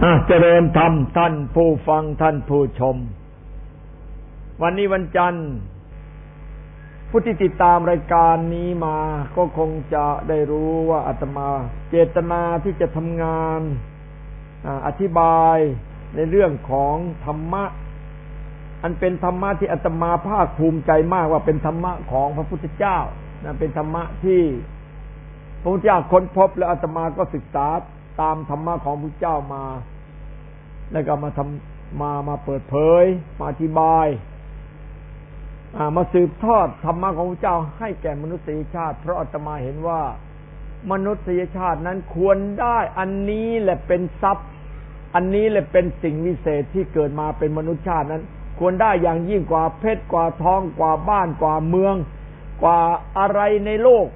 เจริญธรรมท่านผู้ฟังท่านผู้ชมวันนี้วันจันทร์ผู้ที่ติดตามรายการนี้มาก็คงจะได้รู้ว่าอาตมาเจตนาที่จะทำงานอธิบายในเรื่องของธรรมะอันเป็นธรรมะที่อาตมาภาคภูมิใจมากว่าเป็นธรรมะของพระพุทธเจ้าเป็นธรรมะที่พระพุทธเจ้าค้นพบและอาตมาก็ศึกษาตามธรรมะของพระพุทธเจ้ามาแล้วก็มาเปิดเผยมาอธิบายมาสืบทอดธรรมะของพระเจ้าให้แก่มนุษยชาติเพราะอาตมาเห็นว่ามนุษยชาตินั้นควรได้อันนี้แหละเป็นทรัพย์อันนี้แหละเป็นสิ่งวิเศษที่เกิดมาเป็นมนุษยชาตินั้นควรได้อย่างยิ่งกว่าเพชรกว่าทองกว่าบ้านกว่าเมืองกว่าอะไรในโลก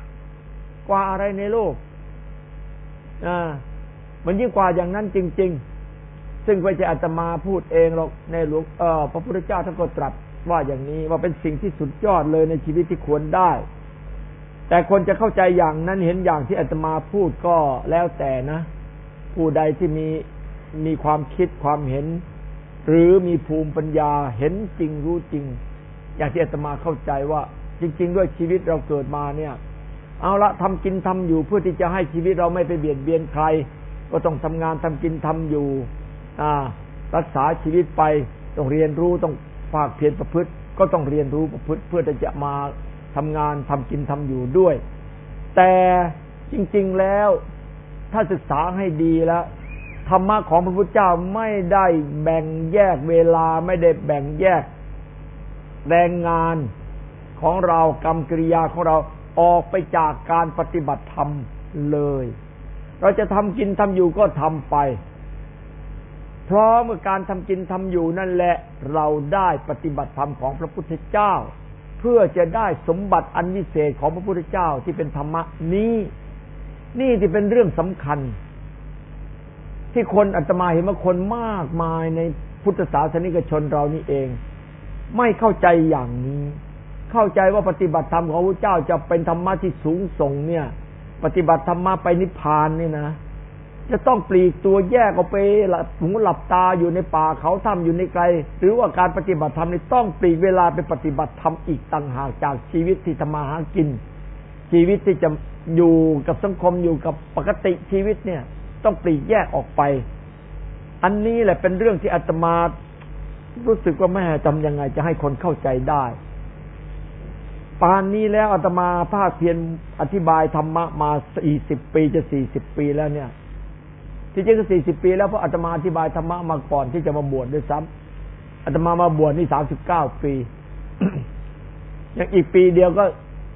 มันยิ่งกว่าอย่างนั้นจริงๆซึ่งไม่ใช่อาตมาพูดเองหรอกในหลวงพระพุทธเจ้าท่านก็ตรัสว่าอย่างนี้ว่าเป็นสิ่งที่สุดยอดเลยในชีวิตที่ควรได้แต่คนจะเข้าใจอย่างนั้นเห็นอย่างที่อาตมาพูดก็แล้วแต่นะผู้ใดที่มีความคิดความเห็นหรือมีภูมิปัญญาเห็นจริงรู้จริงอย่างที่อาตมาเข้าใจว่าจริงๆด้วยชีวิตเราเกิดมาเนี่ยเอาละทำกินทำอยู่เพื่อที่จะให้ชีวิตเราไม่ไปเบียดเบียนใครก็ต้องทำงานทำกินทำอยู่รักษาชีวิตไปต้องเรียนรู้ต้องภาคเพียรประพฤติก็ต้องเรียนรู้ประพฤติเพื่อที่จะมาทำงานทำกินทำอยู่ด้วยแต่จริงๆแล้วถ้าศึกษาให้ดีแล้วธรรมะของพระพุทธเจ้าไม่ได้แบ่งแยกเวลาไม่ได้แบ่งแยกแรงงานของเรากรรมกิริยาของเราออกไปจากการปฏิบัติธรรมเลยเราจะทำกินทำอยู่ก็ทำไปเพราะเมื่อการทำกินทำอยู่นั่นแหละเราได้ปฏิบัติธรรมของพระพุทธเจ้าเพื่อจะได้สมบัติอันวิเศษของพระพุทธเจ้าที่เป็นธรรมะนี่ที่เป็นเรื่องสำคัญที่คนอาตมาเห็นว่าคนมากมายในพุทธศาสนิกชนเรานี่เองไม่เข้าใจอย่างนี้เข้าใจว่าปฏิบัติธรรมของพระเจ้าจะเป็นธรรมะที่สูงส่งเนี่ยปฏิบัติธรรมะไปนิพพานนี่นะจะต้องปลีกตัวแยกออกไปหลับตาอยู่ในป่าเขาถ้ำอยู่ในไกลหรือว่าการปฏิบัติธรรมนี่ต้องปลีกเวลาไปปฏิบัติธรรมอีกต่างหากจากชีวิตที่ทำมาหากินชีวิตที่จะอยู่กับสังคมอยู่กับปกติชีวิตเนี่ยต้องปลีกแยกออกไปอันนี้แหละเป็นเรื่องที่อาตมารู้สึกว่าแม่จำยังไงจะให้คนเข้าใจได้ป่านนี้แล้วอาตมาภาคเพียรอธิบายธรรมะมา40ปีจะ40ปีแล้วเนี่ยที่จริงก็40ปีแล้วเพราะอาตมาอธิบายธรรมะมาก่อนที่จะมาบวชด้วยซ้ำอาตมาบวชนี่39ปี ยังอีกปีเดียวก็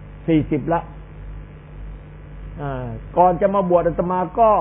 40ละก่อนจะมาบวชอาตมาก็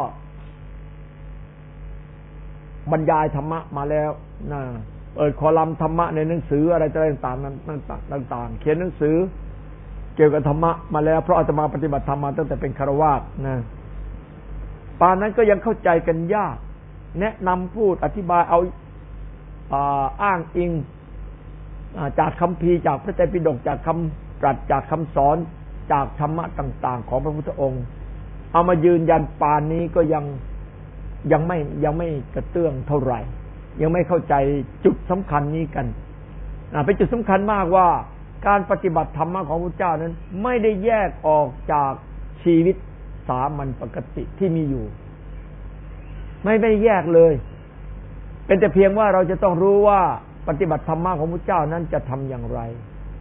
บรรยายธรรมะมาแล้วคอลัมน์ธรรมะในหนังสืออะไรต่างๆเขียนหนังสือเกี่ยวกับธรรมะมาแล้วเพราะอาตมาปฏิบัติธรรมมาตั้งแต่เป็นฆราวาสนะป่านนั้นก็ยังเข้าใจกันยากแนะนำพูดอธิบายเอาอ้างอิงจากคัมภีร์จากพระไตรปิฎกจากคำตรัสจากคำสอนจากธรรมะต่างๆของพระพุทธองค์เอามายืนยันป่านนี้ก็ยังไม่กระเตื้องเท่าไหร่ยังไม่เข้าใจจุดสำคัญนี้กันเป็นจุดสำคัญมากว่าการปฏิบัติธรรมะของพระเจ้านั้นไม่ได้แยกออกจากชีวิตสามัญปกติที่มีอยู่ไม่แยกเลยเป็นแต่เพียงว่าเราจะต้องรู้ว่าปฏิบัติธรรมะของพระเจ้านั้นจะทำอย่างไร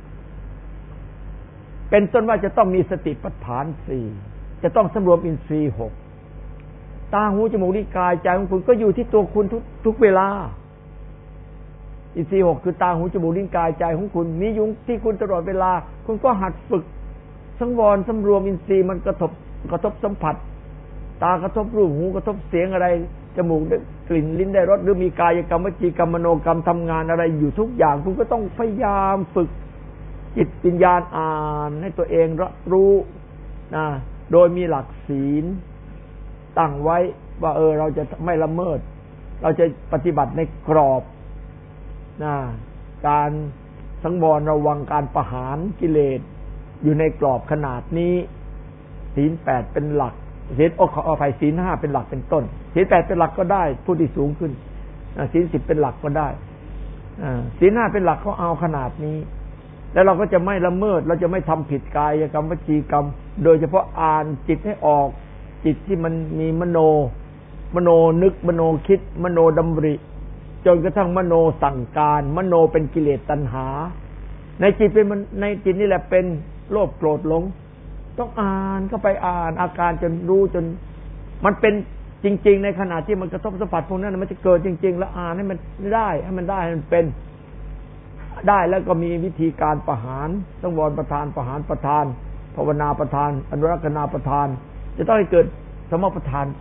เป็นต้นว่าจะต้องมีสติปัฏฐาน4จะต้องสำรวมอินทรีย์6ตาหูจมูกลิ้นกายใจของคุณก็อยู่ที่ตัวคุณทุกเวลาอินทรีย์6คือตาหูจมูกลิ้นกายใจของคุณมีอยู่ที่คุณตลอดเวลาคุณก็หัดฝึกสังวรสำรวมอินทรีย์มันกระทบสัมผัสตากระทบรูปหูกระทบเสียงอะไรจมูกได้กลิ่นลิ้นได้รสหรือมีกายกรรมวจีกรรมมโนกรรมทำงานอะไรอยู่ทุกอย่างคุณก็ต้องพยายามฝึกจิตวิญญาณอ่านให้ตัวเองรับรู้โดยมีหลักศีลตั้งไว้ว่าเราจะไม่ละเมิดเราจะปฏิบัติในกรอบการสังวรระวังการประหารกิเลสอยู่ในกรอบขนาดนี้ศีล8เป็นหลักศีลขออภัยศีล 5เป็นหลักเป็นต้นศีล 8เป็นหลักก็ได้ผู้ที่สูงขึ้นศีล 10เป็นหลักก็ได้ศีล 5เป็นหลักเขาเอาขนาดนี้แล้วเราก็จะไม่ละเมิดเราจะไม่ทำผิดกายกรรมวจีกรรมโดยเฉพาะอ่านจิตให้ออกจิตที่มันมีมโนนึกมโนคิดมโนดำริจนกระทั่งมโนสั่งการมโนเป็นกิเลสตัณหาในจิตนี่แหละเป็นโลภโกรธหลงต้องอ่านเข้าไปอ่านอาการจนรู้จนมันเป็นจริงๆในขณะที่มันกระทบสัมผัสพวกนั้นมันจะเกิดจริงๆแล้วอ่านให้มันได้ให้มันเป็นได้แล้วก็มีวิธีการประหารต้องวรประทานประหารประทานภาวนาประทานอนุรักษณาประทานจะต้องให้เกิดสมประทาน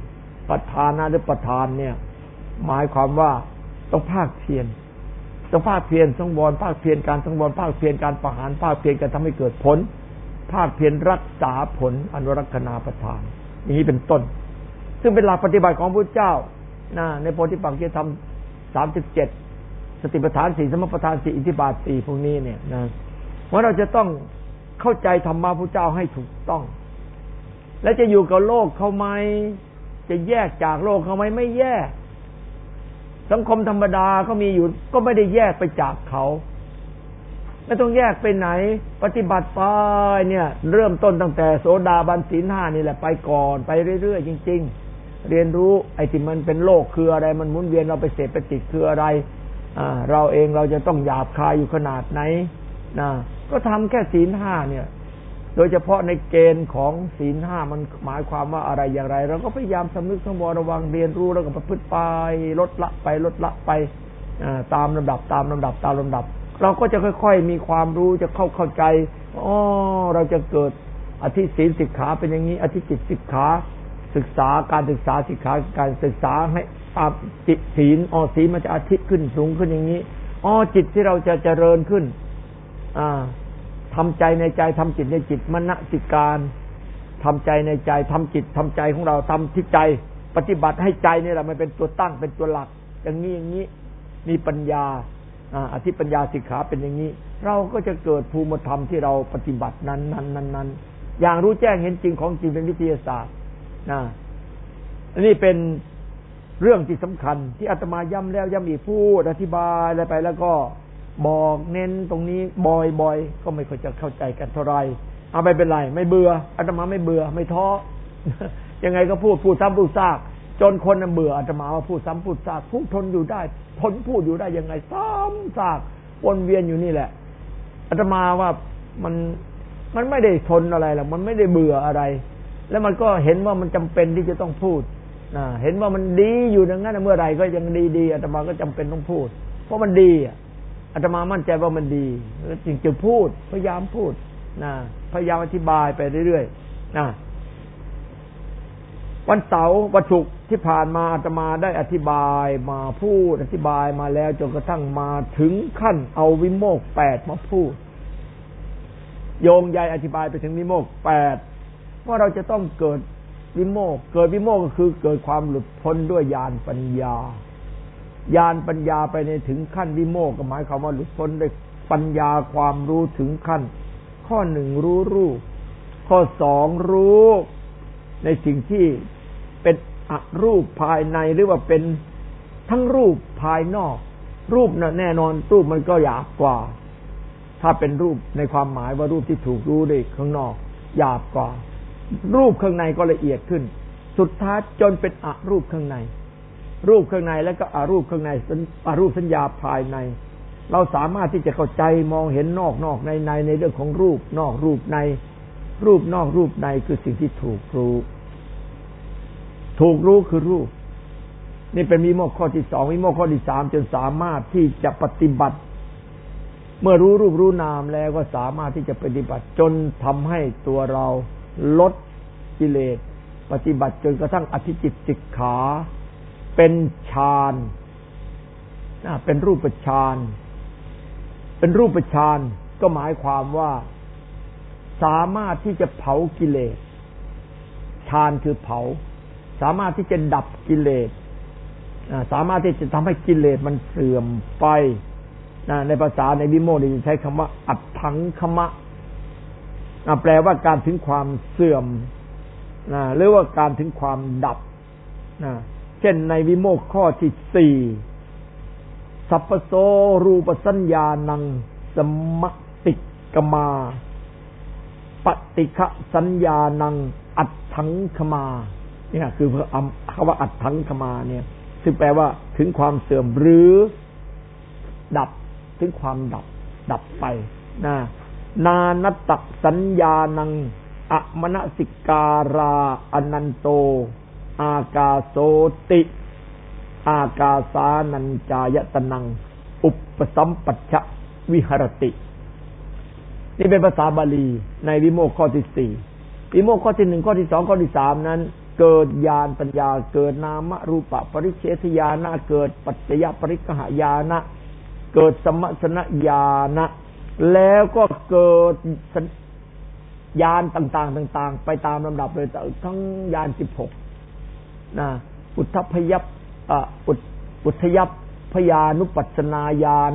4ประทานะหรือประทานเนี่ยหมายความว่าต้องภาคเพียรต้องภาคเพียรสังวรภาคเพียรการสังวรภาคเพียรการประหารภาคเพียรการทำให้เกิดผลภาคเพียรรักษาผลอนุรักษณาประทานนี้เป็นต้นซึ่งเป็นหลักปฏิบัติของพระพุทธเจ้าในโพธิปักขิยธรรม37สติปัฏฐาน4สมปัฏฐาน4อิทธิบาท4พวกนี้เนี่ยนะว่าเราจะต้องเข้าใจธรรมะพระพุทธเจ้าให้ถูกต้องและจะอยู่กับโลกเขาไหมจะแยกจากโลกเขาไหมไม่แยกสังคมธรรมดาเขามีอยู่ก็ไม่ได้แยกไปจากเขาไม่ต้องแยกไปไหนปฏิบัติไปเนี่ยเริ่มต้นตั้งแต่โสดาบันศีล 5นี่แหละไปก่อนไปเรื่อยๆจริงๆเรียนรู้ไอ้ที่มันเป็นโลกคืออะไรมันหมุนเวียนเราไปเสพไปติดคืออะไรเราเองเราจะต้องหยาบคายอยู่ขนาดไหนก็ทำแค่ศีล 5เนี่ยโดยเฉพาะในเกณฑ์ของศีล 5มันหมายความว่าอะไรอย่างไรเราก็พยายามสำนึกสังวรระวังเรียนรู้แล้วก็ประพฤติไปลดละไปตามลำดับเราก็จะค่อยๆมีความรู้จะเข้าใจเราจะเกิดอธิศีลสิกขาเป็นอย่างนี้อธิจิตสิกขาศึกษาการศึกษาสิกขาการศึกษาให้จิตศีลศีลมันจะอธิขึ้นสูงขึ้นอย่างนี้จิตที่เราจะเจริญขึ้นทำใจในใจทำจิตในจิตมนสิการทำใจในใจทำจิตทำใจของเราทำที่ใจปฏิบัติให้ใจนี่แหละมันเป็นตัวตั้งเป็นตัวหลักอย่างนี้มีปัญญาอธิปัญญาสิกขาเป็นอย่างนี้เราก็จะเกิดภูมิธรรมที่เราปฏิบัตินั้นอย่างรู้แจ้งเห็นจริงของจริงเป็นวิทยาศาสตร์อันนี้เป็นเรื่องที่สำคัญที่อาตมาย้ำแล้วย้ำอีกพูดอธิบายอะไรไปแล้วก็บอกเน้นตรงนี้บ่อยๆก็ไม่ค่อยจะเข้าใจกันเท่าไหร่ไม่เป็นไรไม่เบื่ออาตมาไม่เบื่อไม่ท้อ ยังไงก็พูดซ้ำพูดซากจนคนเบื่ออาตมาว่าพูดซ้ำพูดซากพูดทนอยู่ได้ทนพูดอยู่ได้ยังไงซ้ำซากวนเวียนอยู่นี่แหละอาตมาว่ามันไม่ได้ทนอะไรหรอกมันไม่ได้เบื่ออะไรแล้วมันก็เห็นว่ามันจำเป็นที่จะต้องพูดเห็นว่ามันดีอยู่ดังนั้นเมื่อไหร่ก็ยังดีอาตมาก็จำเป็นต้องพูดเพราะมันดีอาตมามั่นใจว่ามันดีจึงจะพูดพยายามพูดพยายามอธิบายไปเรื่อยๆวันเสาร์วันศุกร์ที่ผ่านมาอาตมาได้อธิบายมาพูดอธิบายมาแล้วจนกระทั่งมาถึงขั้นเอาวิโมกข์8มาพูดโยงใยอธิบายไปถึงวิโมกข์8ว่าเราจะต้องเกิดวิโมกข์ก็คือเกิดความหลุดพ้นด้วยญาณปัญญาไปในถึงขั้นวิโมกข์ก็หมายความว่าหลุดพ้นด้วยปัญญาความรู้ถึงขั้นข้อ1รู้รูปข้อ2รู้ในสิ่งที่เป็นอรูปภายในหรือว่าเป็นทั้งรูปภายนอกรูปน่ะแน่นอนรูปมันก็หยาบกว่าถ้าเป็นรูปในความหมายว่ารูปที่ถูกรู้ได้ข้างนอกหยาบกว่ารูปข้างในก็ละเอียดขึ้นสุดท้ายจนเป็นอรูปข้างในรูปข้างในแล้วก็อรูปข้างในอรูปสัญญาภายในเราสามารถที่จะเข้าใจมองเห็นนอกในเรื่องของรูปนอกรูปในรูปนอกรูปในคือสิ่งที่ถูกรู้คือรูปนี่เป็นวิโมกข์ข้อที่2วิโมกข์ข้อที่3จนสามารถที่จะปฏิบัติเมื่อรู้รูปรู้นามแล้วก็สามารถที่จะปฏิบัติจนทำให้ตัวเราลดกิเลสปฏิบัติจนกระทั่งอธิจิตสิกขาเป็นฌานเป็นรูปฌานก็หมายความว่าสามารถที่จะเผากิเลสฌานคือเผาสามารถที่จะดับกิเลสสามารถที่จะทำให้กิเลสมันเสื่อมไปในภาษาในวิโมกข์ใช้คำว่าอัตถังคมะแปลว่าการถึงความเสื่อมหรือว่าการถึงความดับเช่นในวิโมกข์ข้อที่ 4สัพพโสรูปสัญญานังสมติกมาปฏิฆะสัญญานังอัตถังคมาเนี่ยคือคำว่าอัตถังคมาเนี่ยซึ่งแปลว่าถึงความเสื่อมหรือดับถึงความดับไปนานัตตสัญญานังอมนสิการาอนันโตอากาโสติอากาสานัญจายตนังอุปสัมปัชชวิหรตินี่เป็นภาษาบาลีในวิโมกข์ข้อที่ 4วิโมกข์ข้อที่ 1ข้อที่ 2ข้อที่ 3นั้นเกิดญาณปัญญาเกิดนามรูปปริเฉทญาณเกิดปัจจยปริกหญาณเกิดสมัชนะญาณแล้วก็เกิดญาณต่างๆไปตามลำดับเลยทั้งญาณ16อุทธัพยัพอุทยัพพยานุปัสสนาญาณ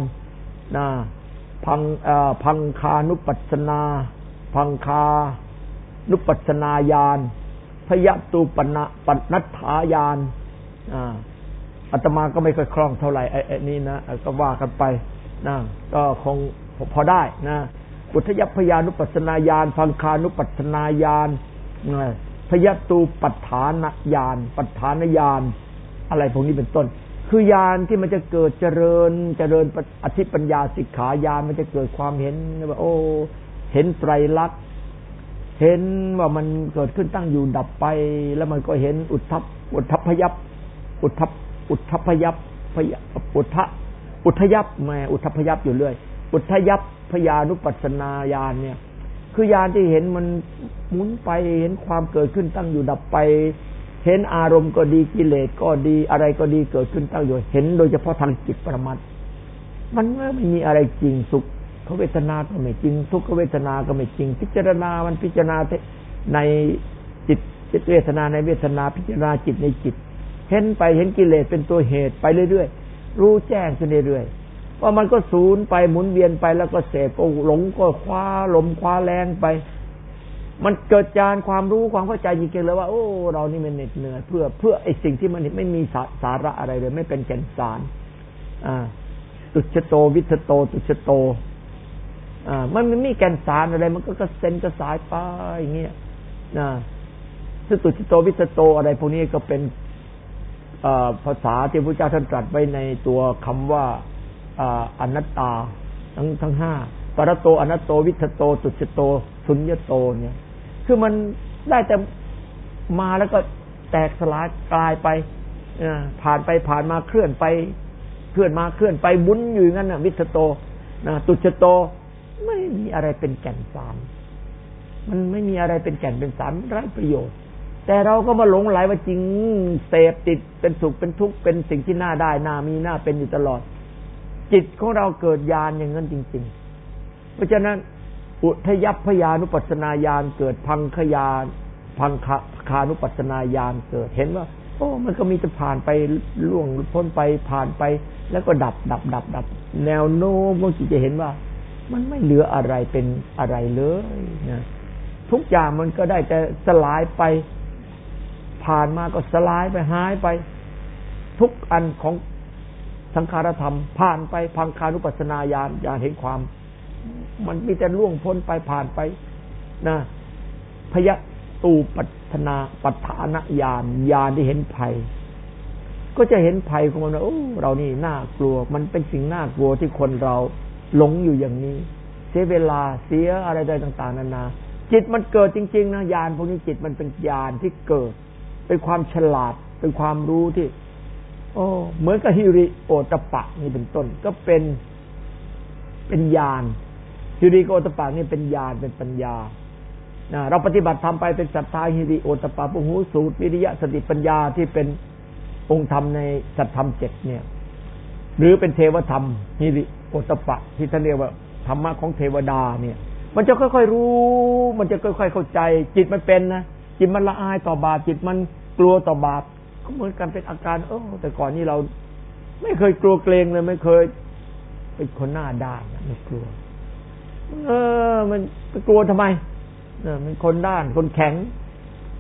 พังคานุปัสสนาพังคานุปัสสนาญาณพยตูปัณัฏฐาญาณอาตมาก็ไม่ค่อยคล่องเท่าไหร่ไอ้นี้นะก็ว่ากันไปก็คงพอได้อุทยัพพยานุปัสสนาญาณพังคานุปัสสนาญาณพยตูปัฏฐานญาณปัฏฐานญาณอะไรพวกนี้เป็นต้นคือญาณที่มันจะเกิดเจริญอธิปัญญาสิกขาญาณมันจะเกิดความเห็นว่าโอ้เห็นไตรลักษณ์เห็นว่ามันเกิดขึ้นตั้งอยู่ดับไปแล้วมันก็เห็นอุทธัพพยัพอุทธัพพยัพอุทยัพแม่อุทธัพพยัพอยู่เรื่อยอุทยัพพยานุปัสสนาญาณเนี่ยคือญาณที่เห็นมันหมุนไปเห็นความเกิดขึ้นตั้งอยู่ดับไปเห็นอารมณ์ก็ดีกิเลสก็ดีอะไรก็ดีเกิดขึ้นตั้งอยู่เห็นโดยเฉพาะทางจิตปรมัตถ์มันไม่มีอะไรจริงสุขเวทนาก็ไม่จริงทุกขเวทนาก็ไม่จริงพิจารณามันพิจารณาในจิตเวทนาในเวทนาพิจารณาจิตในจิตเห็นไปเห็นกิเลสเป็นตัวเหตุไปเรื่อยๆรู้แจ้งขึ้นเรื่อยๆว่ามันก็สูญไปหมุนเวียนไปแล้วก็เสพก็หลงก็คว้าลมคว้าแรงไปมันเกิดญาณความรู้ความเข้าใจจริงๆเลยว่าโอ้เรานี่มันเหน็ดเหนื่อยเพื่อไอ้สิ่งที่มันไม่มีสาระอะไรเลยไม่เป็นแก่นสารตุจโตวิทโตตุจโตมันไม่มีแก่นสารอะไรมันก็กระเซ็นกระสายไปอย่างเงี้ยซึ่งตุจโตวิทโตอะไรพวกนี้ก็เป็นภาษาที่พระเจ้าท่านตรัสไว้ในตัวคำว่าอนัตตาทั้ง5ปรโตอนัตโตวิทโตตุจโตสุญญโตเนี่ยคือมันได้แต่มาแล้วก็แตกสลายกลายไปผ่านไปผ่านมาเคลื่อนไปเคลื่อนมาเคลื่อนไปบุญอยู่งั้นน่ะวิทโตตุจโตไม่มีอะไรเป็นแก่นสารมันไม่มีอะไรเป็นแก่นเป็นสารไร้ประโยชน์แต่เราก็มาหลงไหลว่าจริงเสพติดเป็นสุขเป็นทุกข์เป็นสิ่งที่น่าได้น่ามีน่าเป็นอยู่ตลอดจิตของเราเกิดญาณอย่างนั้นจริงๆเพราะฉะนั้นอุทยัพพยานุปัสสนาญาณเกิดพังคานุปัสสนาญาณเกิดเห็นว่าโอ้มันก็มีจะผ่านไปล่วงพ้นไปผ่านไปแล้วก็ดับแนวโน้มของจิตจะเห็นว่ามันไม่เหลืออะไรเป็นอะไรเลยนะทุกอย่างมันก็ได้แต่สลายไปผ่านมาก็สลายไปหายไปทุกอันของสังขารธรรมผ่านไปพังคานุปัสสนาญาณเห็นความมันมีแต่ล่วงพ้นไปผ่านไปนะพยตูปัฏฐานญาณที่เห็นภัยก็จะเห็นภัยของมันว่าโอ้เรานี่น่ากลัวมันเป็นสิ่งน่ากลัวที่คนเราหลงอยู่อย่างนี้เสียเวลาเสียอะไรต่างๆนานาจิตมันเกิดจริงๆนะญาณพวกนี้จิตมันเป็นญาณที่เกิดเป็นความฉลาดเป็นความรู้ที่โอ้เหมือนกับฮิริโอตปะนี่เป็นต้นก็เป็นญาณฮิริโอตปะนี่เป็นญาณเป็นปัญญาเราปฏิบัติทำไปเป็นศรัทธาฮิริโอตปะปุหูสูตรวิริยะสติปัญญาที่เป็นองค์ธรรมในสัจธรรม7เนี่ยหรือเป็นเทวธรรมฮิริโอตปะที่ท่านเรียกว่าธรรมะของเทวดาเนี่ยมันจะค่อยๆรู้มันจะค่อยๆเข้าใจจิตมันเป็นนะจิตมันละอายต่อบาปจิตมันกลัวต่อบาปก็เหมือนกันเป็นอาการแต่ก่อนนี้เราไม่เคยกลัวเกรงเลยไม่เคยเป็นคนหน้าด้านไม่กลัวมันกลัวทำไมมันคนด้านคนแข็ง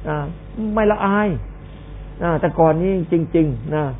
ไม่ละอายแต่ก่อนนี้จริงๆนะ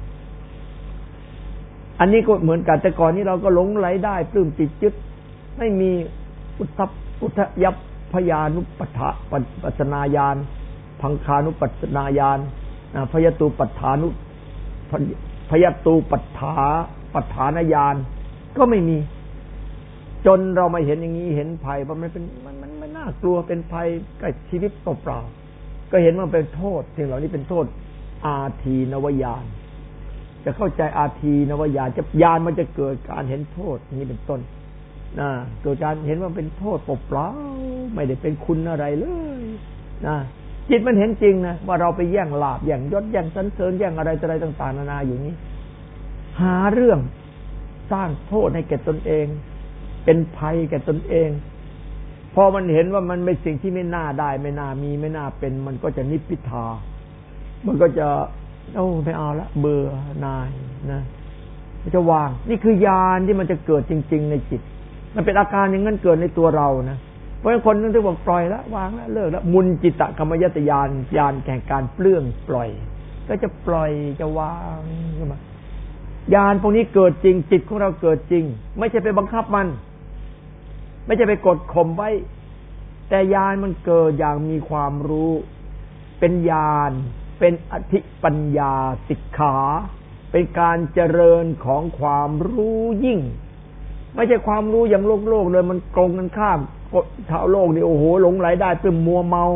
อันนี้ก็เหมือนกันแต่ก่อนนี้เราก็หลงไหลได้ปลื้มจิตยึดไม่มีอุทยัพพยานุปัสนาญาณพังคานุปัสนาญาณพยตูปัฏฐานุพยตูปัฏฐานญาณก็ไม่มีจนเรามาเห็นอย่างนี้เห็นภัยว่ามันเป็นมันไม่น่ากลัวเป็นภัยกับชีวิตเปล่าๆก็เห็นว่าเป็นโทษสิ่งเหล่านี้เป็นโทษอาทีนวญาณจะเข้าใจอาทีนวญาณจะญาณมันจะเกิดการเห็นโทษนี้เป็นต้นเกิดการเห็นว่าเป็นโทษเปล่าๆไม่ได้เป็นคุณอะไรเลยจิตมันเห็นจริงนะว่าเราไปแย่งลาภแย่งยศแย่งสรรเสริญแย่งอะไรต่างๆนานาอยู่นี้หาเรื่องสร้างโทษให้แก่ตนเองเป็นภัยแก่ตนเองพอมันเห็นว่ามันเป็นสิ่งที่ไม่น่าได้ไม่น่ามีไม่น่าเป็นมันก็จะนิพพิทามันก็จะไม่เอาละเบื่อหน่ายนะมันจะวางนี่คือญาณที่มันจะเกิดจริงๆในจิตมันเป็นอาการอย่างนั้นเกิดในตัวเรานะเพราะฉะนั้นคนนึงที่บอกปล่อยละวางละเลิกละมุนจิตตกรรมยตญาณญาณแห่งการเปลื้องปล่อยก็จะปล่อยจะวางขึ้นมาญาณพวกนี้เกิดจริงจิตของเราเกิดจริงไม่ใช่ไปบังคับมันไม่ใช่ไปกดข่มไว้แต่ญาณมันเกิดอย่างมีความรู้เป็นญาณเป็นอธิปัญญาสิกขาเป็นการเจริญของความรู้ยิ่งไม่ใช่ความรู้อย่างโลกเลยมันตรงกันข้ามชาวโลกนี่โอ้โหหลงไหลได้เพื่อมัวเมา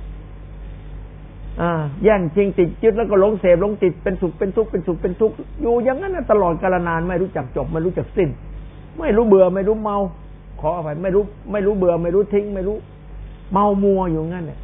แย่งชิงติดยึดแล้วก็หลงเสพหลงติดเป็นสุขเป็นทุกข์เป็นสุขเป็นทุกข์อยู่อย่างนั้นตลอดกาลนานไม่รู้จักจบไม่รู้จักสิ้นไม่รู้เบื่อไม่รู้เมาขออภัยไม่รู้เบื่อไม่รู้ทิ้งไม่รู้เมามัวอยู่งั้นเนี่ย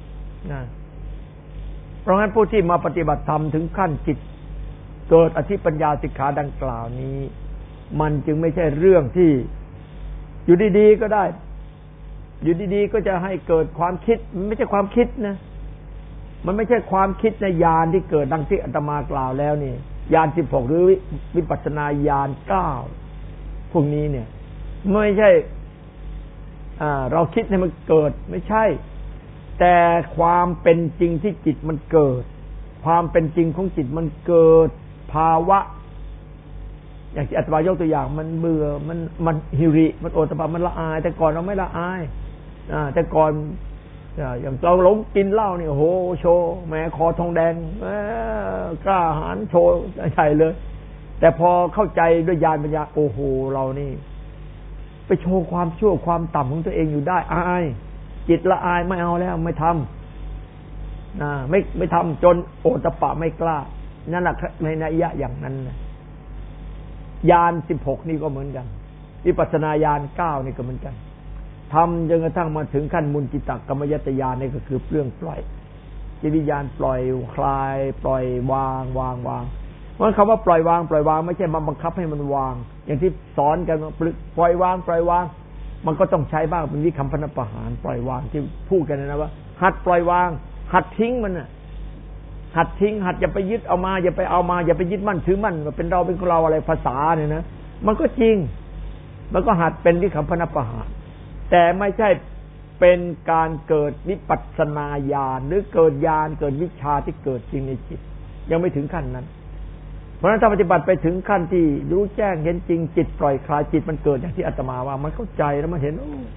เพราะงั้นผู้ที่มาปฏิบัติธรรมถึงขั้นจิตเกิดอธิปัญญาสิกขาดังกล่าวนี้มันจึงไม่ใช่เรื่องที่อยู่ดีๆก็ได้อยู่ดีๆก็จะให้เกิดความคิดมันไม่ใช่ความคิดนะมันไม่ใช่ความคิดในญาณที่เกิดดังที่อาตมากล่าวแล้วนี่ญาณ16หรือวิปัสสนาญาณ9พวกนี้เนี่ยไม่ใช่เราคิดให้มันเกิดไม่ใช่แต่ความเป็นจริงที่จิตมันเกิดความเป็นจริงของจิตมันเกิดภาวะอย่างที่อาตมายกตัวอย่างมันเบื่อมันหิริมันโอตปะมันละอายแต่ก่อนเราไม่ละอายแต่ก่อนอย่างเราหลงกินเหล้านี่โอ้โหโชว์แหมคอทองแดงกล้าหาญโชว์ใหญ่เลยแต่พอเข้าใจด้วยญาณปัญญาโอ้โหเรานี่ไปโชว์ความชั่วความต่ำของตัวเองอยู่ได้อายจิตละอายไม่เอาแล้วไม่ทำไม่ทำจนโอตปะไม่กล้านั่นแหละในนัยยะอย่างนั้นนะญาณ16นี่ก็เหมือนกันวิปัสสนาญาณ9นี่ก็เหมือนกันทำจนกระทั่งมาถึงขั้นมุนจิตตกรรมยตญาณนี่ก็คือเรื่องปล่อยจิตวิญญาณปล่อยคลายปล่อยวางเพราะคำว่าปล่อยวางไม่ใช่มาบังคับให้มันวางอย่างที่สอนกันปล่อยวางมันก็ต้องใช้บ้างเป็นวิคัมพนประหารปล่อยวางที่พูดกันนะว่าหัดปล่อยวางหัดทิ้งมันน่ะหัดทิ้งหัดอย่าไปยึดเอามาอย่าไปเอามาอย่าไปยึดมั่นถือมั่นว่าเป็นเราเป็นของเราอะไรภาษาเนี่ยนะมันก็จริงมันก็หัดเป็นวิคัมพนประหารแต่ไม่ใช่เป็นการเกิดวิปัสสนาญาณหรือเกิดญาณเกิดวิชาที่เกิดจริงในจิตยังไม่ถึงขั้นนั้นเพราะฉะนั้นถ้าปฏิบัติไปถึงขั้นที่รู้แจ้งเห็นจริงจิตปล่อยคลายจิตมันเกิดอย่างที่อาตมาว่ามันเข้าใจแล้วมันเห็น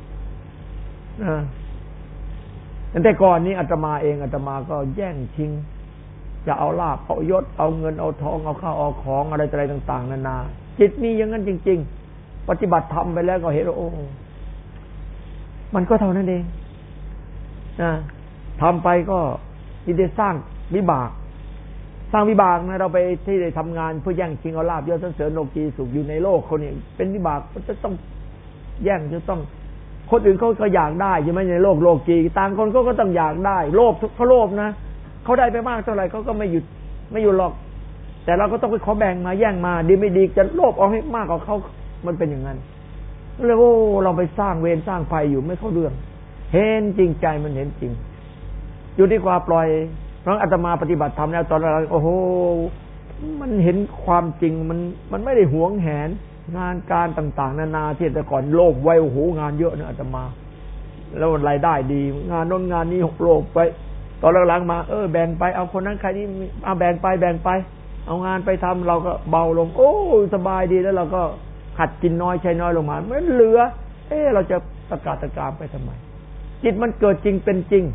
แต่ก่อนนี้อาตมาก็แย่งชิงจะเอาลาภเอายศเอาเงินเอาทองเอาข้าวเอาของอะไรต่างๆนานาจิตมีอย่างนั้นจริงๆปฏิบัติธรรมไปแล้วก็เห็นว่าโอ้มันก็เท่านั้นเองทำไปก็ที่ได้สร้างวิบากนะเราไปที่ได้ทำงานเพื่อแย่งชิงเอาลาภยศสรรเสริญโลกีสุขอยู่ในโลกคนนี้เป็นวิบากมันจะต้องแย่งจะต้องคนอื่นเขาก็อยากได้ใช่ไหมในโลกีต่างคนก็ต้องอยากได้โลภเขาโลภนะเขาได้ไปมากเท่าไหร่เขาก็ไม่หยุดหรอกแต่เราก็ต้องไปขอแบ่งมาแย่งมาดีไม่ดีจะโลภเอาให้มากกว่าเขามันเป็นอย่างนั้นเลยโอ้เราไปสร้างเวรสร้างภัยอยู่ไม่เข้าเรื่องเห็นจริงใจมันเห็นจริงอยู่ดีกว่าปล่อยเพราะอาตมาปฏิบัติธรรมแล้วตอนแรกโอ้โหมันเห็นความจริงมันไม่ได้หวงแหนงานการต่างๆนานาที่แต่ก่อนโลภไว้โอ้โหงานเยอะนะอาตมาแล้วรายได้ดีงานโน้นงานนี้โลภไปตอนหลังๆมาแบ่งไปเอาคนนั้นใครนี่เอาแบ่งไปเอางานไปทำเราก็เบาลงโอ้สบายดีแล้วเราก็หัดกินน้อยใช้น้อยลงมาไม่เหลือเราจะตะกามไปทำไมจิตมันเกิดจริงเป็นจริง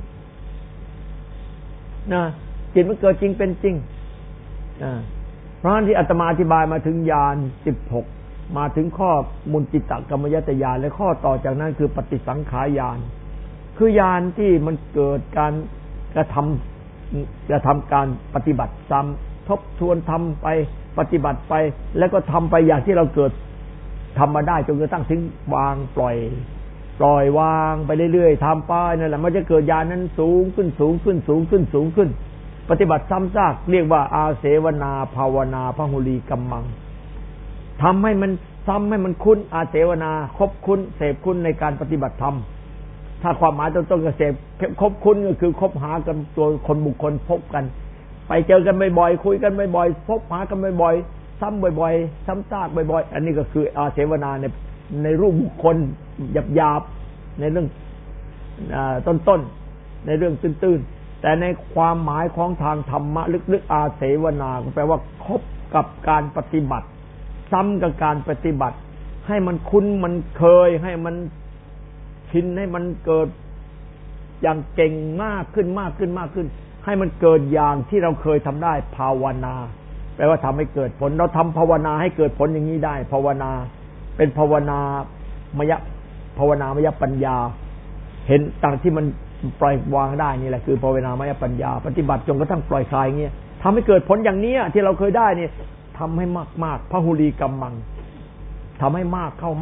นะจิตมันเกิดจริงเป็นจริงเพราะฉะนั้นที่อาตมาอธิบายมาถึงญาณ16มาถึงข้อมุนจิตกรรมยตญาณและข้อต่อจากนั้นคือปฏิสังขารญาณคือญาณที่มันเกิดการกระทำการปฏิบัติซ้ำทบทวนทำไปปฏิบัติไปแล้วก็ทำไปอย่างที่เราเกิดทำมาได้จนกระทั่งถึงวางปล่อยวางไปเรื่อยๆทำไปนั่นแหละมันจะเกิดญาณนั้นสูงขึ้นปฏิบัติซ้ำซากเรียกว่าอาเสวนาภาวนาพหุลีกัมมังทำให้มันซ้ำให้มันคุ้นอาเสวนาคบคุ้นเสพคุ้นในการปฏิบัติธรรมถ้าความหมายต้นๆก็เสพคบคุ้นก็คือคบหากันตัวคนบุคคลพบกันไปเจอกันบ่อยๆคุยกันบ่อยๆพบหากันบ่อยๆซ้ำบ่อยๆซ้ำซากบ่อยๆอันนี้ก็คืออาเสวนาในรูปบุคคลหยาบๆในเรื่องต้นๆในเรื่องตื้นๆแต่ในความหมายของทางธรรมะลึกๆอาเสวนาก็แปลว่าคบกับการปฏิบัติซ้ำกับการปฏิบัติให้มันคุ้นมันเคยให้มันชินให้มันเกิดอย่างเก่งมากขึ้นให้มันเกิดอย่างที่เราเคยทำได้ภาวนาแปลว่าทำให้เกิดผลเราทำภาวนาให้เกิดผลอย่างนี้ได้ภาวนาเป็นภาวนามยปัญญาเห็นต่างที่มันปล่อยวางได้นี่แหละคือภาวนามยปัญญาปฏิบัติจนกระทั่งปล่อยคลายเงี้ยทำให้เกิดผลอย่างนี้ที่เราเคยได้นี่ทำให้มากพหุลีกัมมังทำให้มากเข้า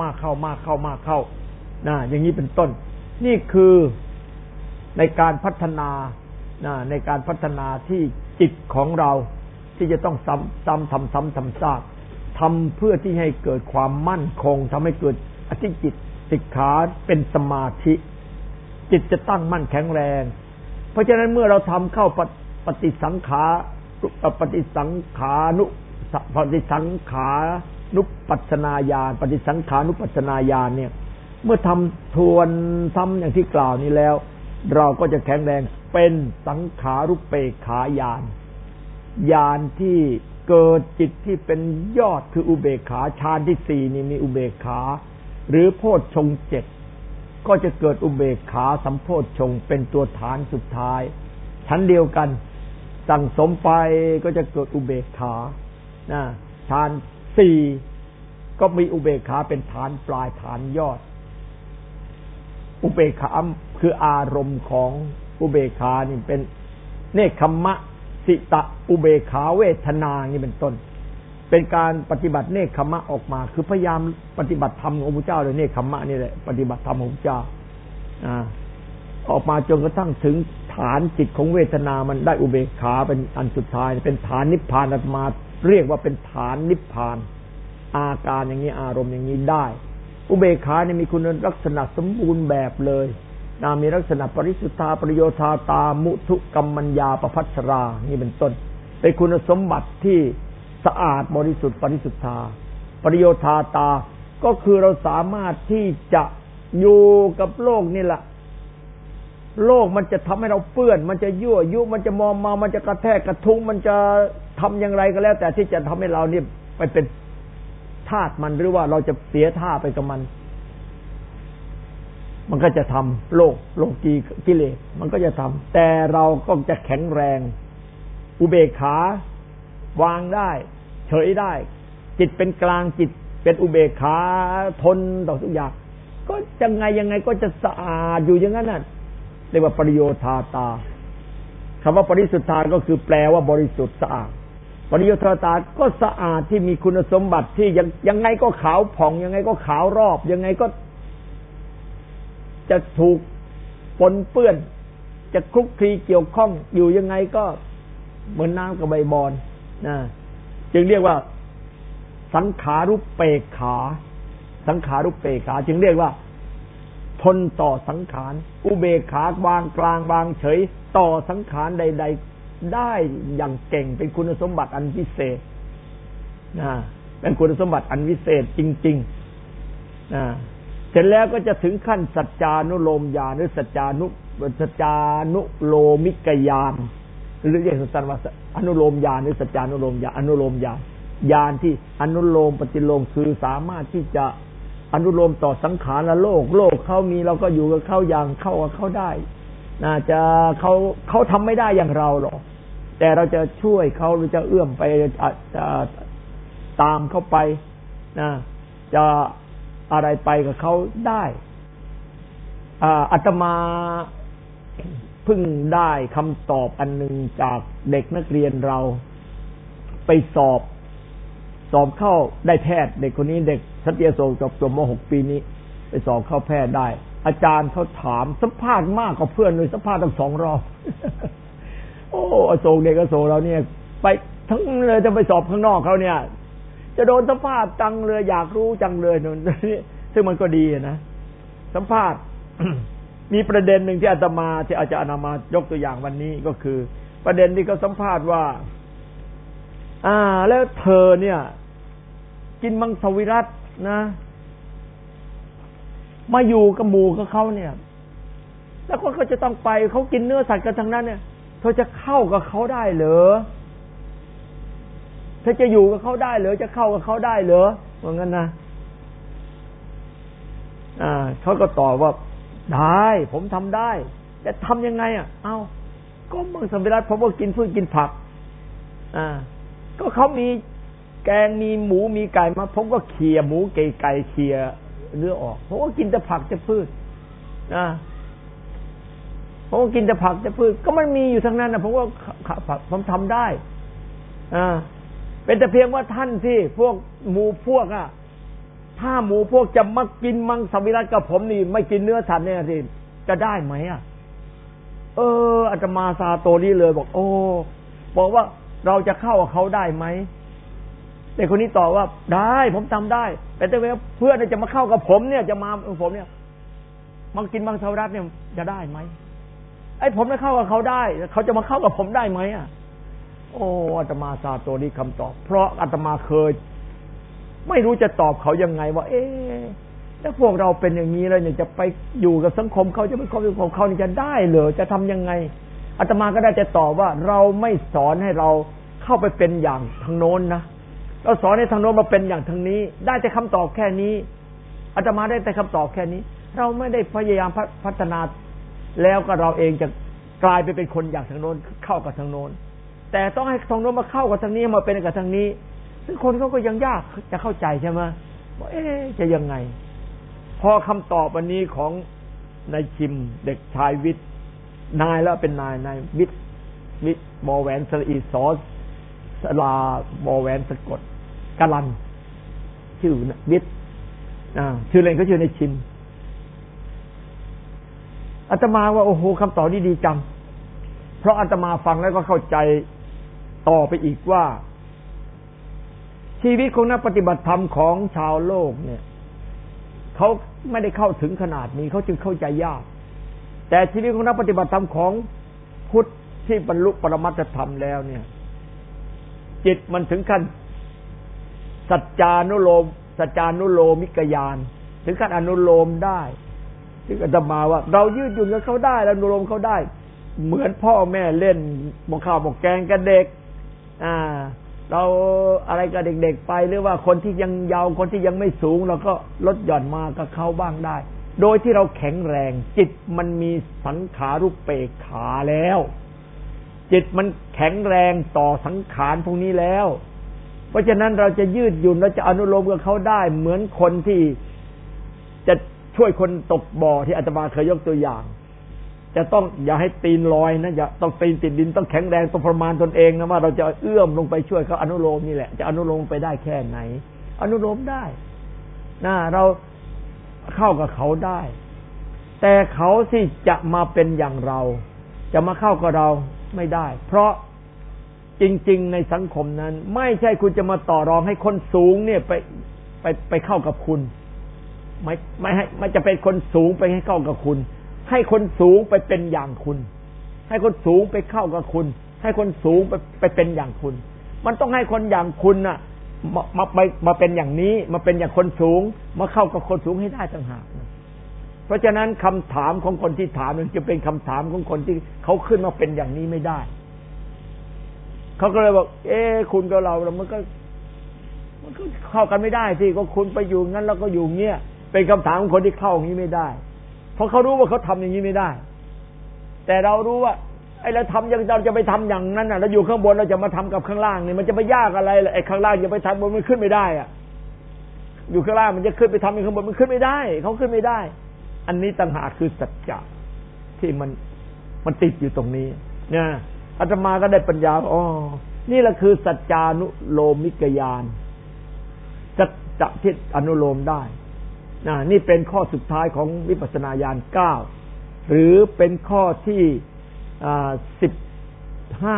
อย่างนี้เป็นต้นนี่คือในการพัฒนาที่จิตของเราที่จะต้องทำซากทำเพื่อที่ให้เกิดความมั่นคงทำให้เกิดอธิจิตสิกขาเป็นสมาธิจิตจะตั้งมั่นแข็งแรงเพราะฉะนั้นเมื่อเราทำเข้าปฏิสังขานุปัสสนาญาณปฏิสังขานุปัสสนาญาณเนี่ยเมื่อทำทวนซ้ำอย่างที่กล่าวนี้แล้วเราก็จะแข็งแรงเป็นสังขารุปเปกขาญาณญาณที่เกิดจิตที่เป็นยอดคืออุเบกขาฌานที่4นี่มีอุเบกขาหรือโพชฌงค์7ก็จะเกิดอุเบกขาสัมโพชฌงค์เป็นตัวฐานสุดท้ายชั้นเดียวกันสั่งสมไปก็จะเกิดอุเบกขาฌาน4ก็มีอุเบกขาเป็นฐานปลายฐานยอดอุเบกขาคืออารมณ์ของอุเบกขานี่เป็นเนคขมะสิตะอุเบกขาเวทนานี่เป็นต้นเป็นการปฏิบัติเนคขมะออกมาคือพยายามปฏิบัติธรรมของพระเจ้าโดยเนคขมะนี่แหละปฏิบัติธรรมของพระเจ้าออกมาจนกระทั่งถึงฐานจิตของเวทนามันได้อุเบกขาเป็นอันสุดท้ายเป็นฐานนิพพานอาตมาเรียกว่าเป็นฐานนิพพานอาการอย่างนี้อารมณ์อย่างนี้ได้อุเบกขาเนี่ยมีคุณลักษณะสมบูรณ์แบบเลยมีลักษณะปริสุทธาปริโยธาตามุทุกัมมัญญาปภัสรานี่เป็นต้นเป็นคุณสมบัติที่สะอาดบริสุทธิ์ปริสุทธาปริโยธาตาก็คือเราสามารถที่จะอยู่กับโลกนี่แหละโลกมันจะทำให้เราเปื้อนมันจะยั่วยุมันจะมอมเมามันจะกระแทกกระทุ้งมันจะทำอย่างไรก็แล้วแต่ที่จะทำให้เราเนี่ยไปเป็นธาตุมันหรือว่าเราจะเสียท่าไปกับมันก็จะทำโลกีกิเลสมันก็จะทำแต่เราก็จะแข็งแรงอุเบกขาวางได้เฉยได้จิตเป็นกลางจิตเป็นอุเบกขาทนต่อทุกอย่างก็ยังไงก็จะสะอาดอยู่อย่างนั้นน่ะเรียกว่าปริโยธาตาคำว่าปริสุทธาก็คือแปลว่าบริสุทธิ์สะอาดปริโยธาตาก็สะอาดที่มีคุณสมบัติที่ยังไงก็ขาวผ่องยังไงก็ขาวรอบยังไงก็จะถูกปนเปื้อนจะคลุกคลีเกี่ยวข้องอยู่ยังไงก็เหมือนน้ำกับใบบอนจึงเรียกว่าสังขารุปเปกขาจึงเรียกว่าทนต่อสังขารอุเบกขาวางกลางวางเฉยต่อสังขารใดๆได้อย่างเก่งเป็นคุณสมบัติอันพิเศษเป็นคุณสมบัติอันวิเศษจริงๆเสร็จแล้วก็จะถึงขั้นสัจจานุโลมญาณหรือสัจจานุสัจจานุโลมิกญาณหรือเรียกสั้นๆว่าอนุโลมญาณหรือสัจจานุโลมญาณอนุโลมญาณญาณที่อนุโลมปฏิโลมคือสามารถที่จะอนุโลมต่อสังขารและโลกเขามีเราก็อยู่กับเขาอย่างเข้ากับเขาได้น่าจะเขาทำไม่ได้อย่างเราหรอกแต่เราจะช่วยเขาหรือจะเอื้อมไปจะตามเขาไปนะจะอะไรไปกับเขาได้อาตมาเพิ่งได้คำตอบอันหนึ่งจากเด็กนักเรียนเราไปสอบเข้าได้แพทย์เด็กคนนี้เด็กชั้นเตรียมจบม.6 ปีนี้ไปสอบเข้าแพทย์ได้อาจารย์เขาถามสัมภาษณ์มากกว่าเพื่อนเลยสัมภาษณ์ตั้ง2 รอบ โอ้อโศกเด็กอโศกเราเนี่ยไปทั้งเลยจะไปสอบข้างนอกเขาเนี่ยจะโดนสัมภาษณ์จังเลยอยากรู้จังเลยนู่นซึ่งมันก็ดีนะสัมภาษณ์ มีประเด็นหนึ่งที่อาตมาที่อาจารย์นำมายกตัวอย่างวันนี้ก็คือประเด็นที่เขาสัมภาษณ์ว่าแล้วเธอเนี่ยกินมังสวิรัตินะมาอยู่กับหมู่กับเขาเนี่ยแล้วก็เขาจะต้องไปเขากินเนื้อสัตว์กันทั้งนั้นเนี่ยเธอจะเข้ากับเขาได้เหรอเธอจะอยู่กับเขาได้เหรอจะเข้ากับเขาได้เหรอว่างั้นนะเขาก็ตอบว่าได้ผมทำได้แต่ทำยังไงก็มังสวิรัติผมก็กินพืชกินผักก็เขามีแกงมีหมูมีไก่มาผมก็เคี่ยหมูไก่เคี่ยเนื้อออกผมก็กินแต่ผักแต่พืชผมก็กินแต่ผักแต่พืชก็มันมีอยู่ทั้งนั้นนะผมก็ผมทำได้เป็นแต่เพียงว่าท่านที่พวกหมู่พวกถ้าหมู่พวกจะมากินมังสวิรัติกับผมนี่ไม่กินเนื้อสัตว์เนี่ยสิจะได้ไหมอาตมาซาโตนี่เลยบอกว่าเราจะเข้ากับเขาได้ไหมเด็กคนนี้ตอบว่าได้ผมทำได้แต่ถ้าเพื่อนจะมาเข้ากับผมเนี่ยจะมาผมเนี่ยมากินมังสวิรัติเนี่ยจะได้ไหมผมจะเข้ากับเขาได้เขาจะมาเข้ากับผมได้ไหมอาตมาซาโตนี่คำตอบเพราะอาตมาเคยไม่รู้จะตอบเขายังไงว่าถ้าพวกเราเป็นอย่างนี้แล้วเนี่ยจะไปอยู่กับสังคมเขาจะไปคบกับของเขานี่จะได้เหรอจะทำยังไงอาตมาก็ได้จะตอบว่าเราไม่สอนให้เราเข้าไปเป็นอย่างทางโน้นนะเราสอนให้ทางโน้นมาเป็นอย่างทางนี้ได้แต่คำตอบแค่นี้อาตมาได้แต่คำตอบแค่นี้เราไม่ได้พยายามพัฒนาแล้วก็เราเองจะกลายไปเป็นคนอย่างทางโน้นเข้ากับทางโน้นแต่ต้องให้ทางโน้นมาเข้ากับทางนี้มาเป็นกับทางนี้ซึ่งคนเขาก็ยังยากจะเข้าใจใช่ไหมว่าจะยังไงพอคำตอบวันนี้ของนายชิมเด็กชายวิทย์นายแล้วเป็นนายวิทย์บอแหวนสระอีสอสลาบอแหวนสะกดกาลันชื่อวิทย์ชื่อเล่นเขาชื่อนายชิมอาตมาว่าโอ้โหคำตอบนี้ดีจังเพราะอาตมาฟังแล้วก็เข้าใจต่อไปอีกว่าชีวิตของนักปฏิบัติธรรมของชาวโลกเนี่ยเขาไม่ได้เข้าถึงขนาดนี้เขาจึงเข้าใจยากแต่ชีวิตของนักปฏิบัติธรรมของพุทธที่บรรลุปรมัตถธรรมแล้วเนี่ยจิตมันถึงขั้นสัจจานุโลมิกญาณถึงขั้นอนุโลมได้ที่อาตมาว่าเรายืดหยุ่นกับเขาได้แล้วอนุโลมเขาได้เหมือนพ่อแม่เล่นบอกข้าวบอกแกงกับเด็กเราอะไรกับเด็กๆไปหรือว่าคนที่ยังเยาว์คนที่ยังไม่สูงเราก็ลดหย่อนมากับเขาบ้างได้โดยที่เราแข็งแรงจิตมันมีสังขารุปเปกขาแล้วจิตมันแข็งแรงต่อสังขารพวกนี้แล้วเพราะฉะนั้นเราจะยืดหยุ่นเราจะอนุโลมกับเขาได้เหมือนคนที่จะช่วยคนตกบ่อที่อาตมาเคยยกตัวอย่างจะต้องอย่าให้ตีนลอยนะอย่าต้องตีนติดดินต้องแข็งแรงต้องประมาณตนเองนะว่าเราจะเอื้อมลงไปช่วยเขาอนุโลมนี่แหละจะอนุโลมไปได้แค่ไหนอนุโลมได้เราเข้ากับเขาได้แต่เขาสิจะมาเป็นอย่างเราจะมาเข้ากับเราไม่ได้เพราะจริงๆในสังคมนั้นไม่ใช่คุณจะมาต่อรองให้คนสูงเนี่ยไปเข้ากับคุณไม่ให้ไม่จะเป็นคนสูงไปให้เข้ากับคุณให้คนสูงไปเป็นอย่างคุณให้คนสูงไปเข้ากับคุณให้คนสูงไปเป็นอย่างคุณมันต้องให้คนอย่างคุณน่ะมาเป็นอย่างนี้มาเป็นอย่างคนสูงมาเข้ากับคนสูงให้ได้ต่างหากเพราะฉะนั้นคำถามของคนที่ถามมันจะเป็นคำถามของคนที่เขาขึ้นมาเป็นอย่างนี้ไม่ได้เขาก็เลยบอกคุณกับเรามันก็เข้ากันไม่ได้สิก็คุณไปอยู่งั้นแล้วก็อยู่เงี้ยเป็นคำถามของคนที่เข้าอย่างนี้ไม่ได้เพราะเขารู้ว่าเขาทำอย่างนี้ไม่ได้แต่เรารู้ว่าไอ้เราทำอย่างเราจะไปทำอย่างนั้นน่ะเราอยู่ข้างบนเราจะมาทำกับข้างล่างนี่มันจะไปยากอะไรล่ะไอ้ข้างล่างจะไปทำบนมันขึ้นไม่ได้อ่ะอยู่ข้างล่างมันจะขึ้นไปทำข้างบนมันขึ้นไม่ได้เขาขึ้นไม่ได้อันนี้ต่างหากคือสัจจะที่มันติดอยู่ตรงนี้เนี่ยอาตมาก็ได้ปัญญานี่แหละคือสัจจานุโลมิกญาณสัจจะที่อนุโลมได้นี่เป็นข้อสุดท้ายของวิปัสสนาญาณ9หรือเป็นข้อที่15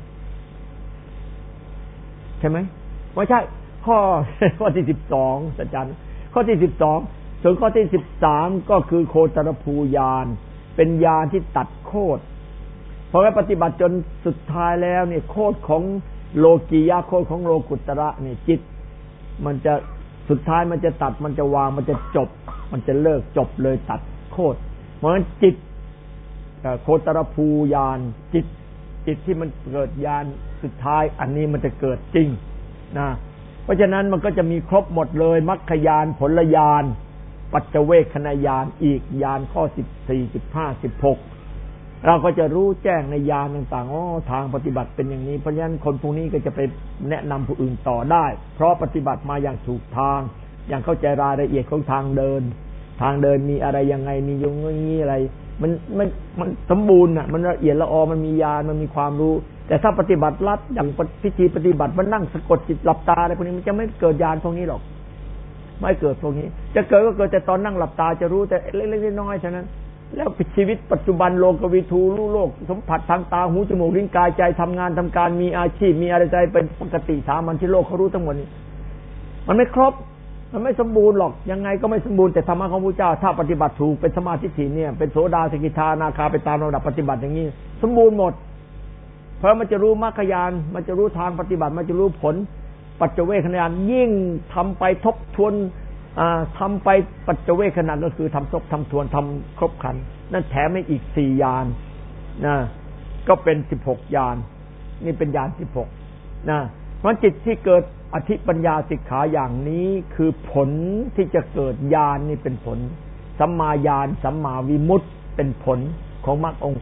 ใช่ไหมไม่ใช่ข้อที่12สัจจานุข้อที่12ส่วนข้อที่13ก็คือโคตรภูญาณเป็นญาณที่ตัดโคตรเพราะว่าปฏิบัติจนสุดท้ายแล้วเนี่ยโคตรของโลกียะโคตรของโลกุตระนี่จิตมันจะสุดท้ายมันจะตัดมันจะวางมันจะจบมันจะเลิกจบเลยตัดโคตรเพราะฉะนั้นจิตโคตรภูญาณจิตที่มันเกิดญาณสุดท้ายอันนี้มันจะเกิดจริงนะเพราะฉะนั้นมันก็จะมีครบหมดเลยมรรคญาณผลญาณปัจเจเวคขณญาณอีกญาณข้อ14 15 16เราก็จะรู้แจ้งในญาณต่างๆทางปฏิบัติเป็นอย่างนี้เพราะฉะนั้นคนพวกนี้ก็จะไปแนะนำผู้อื่นต่อได้เพราะปฏิบัติมาอย่างถูกทางอย่างเข้าใจรายละเอียดของทางเดินมีอะไรยังไงมียงงี้อะไรมันสมบูรณ์น่ะมันละเอียดละออมันมีญาณมันมีความรู้แต่ถ้าปฏิบัติลัดอย่างพิธีปฏิบัติมันนั่งสะกดจิตหลับตาอะไรพวกนี้มันจะไม่เกิดญาณพวกนี้หรอกไม่เกิดพวกนี้จะเกิดก็เกิดแต่ตอนนั่งหลับตาจะรู้แต่เล็กๆน้อยๆเท่านั้นแล้วชีวิตปัจจุบันโลกวิถูรู้โลกสัมผัสทางตาหูจมูกลิ้นกายใจทำงานทำการมีอาชีพมีอะไรใจเป็นปกติสามัญที่โลกเขารู้ทั้งหมดนี้มันไม่ครบมันไม่สมบูรณ์หรอกยังไงก็ไม่สมบูรณ์แต่ธรรมะของพระเจ้าถ้าปฏิบัติถูกเป็นสมาธิถี่เนี่ยเป็นโสดาสกิทานาคาไปตามระดับปฏิบัติอย่างนี้สมบูรณ์หมดเพราะมันจะรู้มรรคญาณมันจะรู้ทางปฏิบัติมันจะรู้ผลปัจเจเวคขณะยิ่งทำไปทบทวนทำไปปัจเจเวคขณะก็คือทำทวนทำครบขันนั่นแถมให้อีก4ญาณนะก็เป็น16ญาณนี่เป็นญาณ16นะเพราะจิตที่เกิดอธิปัญญาสิกขาอย่างนี้คือผลที่จะเกิดญาณนี่เป็นผลสัมมาญาณสัมมาวิมุตติเป็นผลของมรรคองค์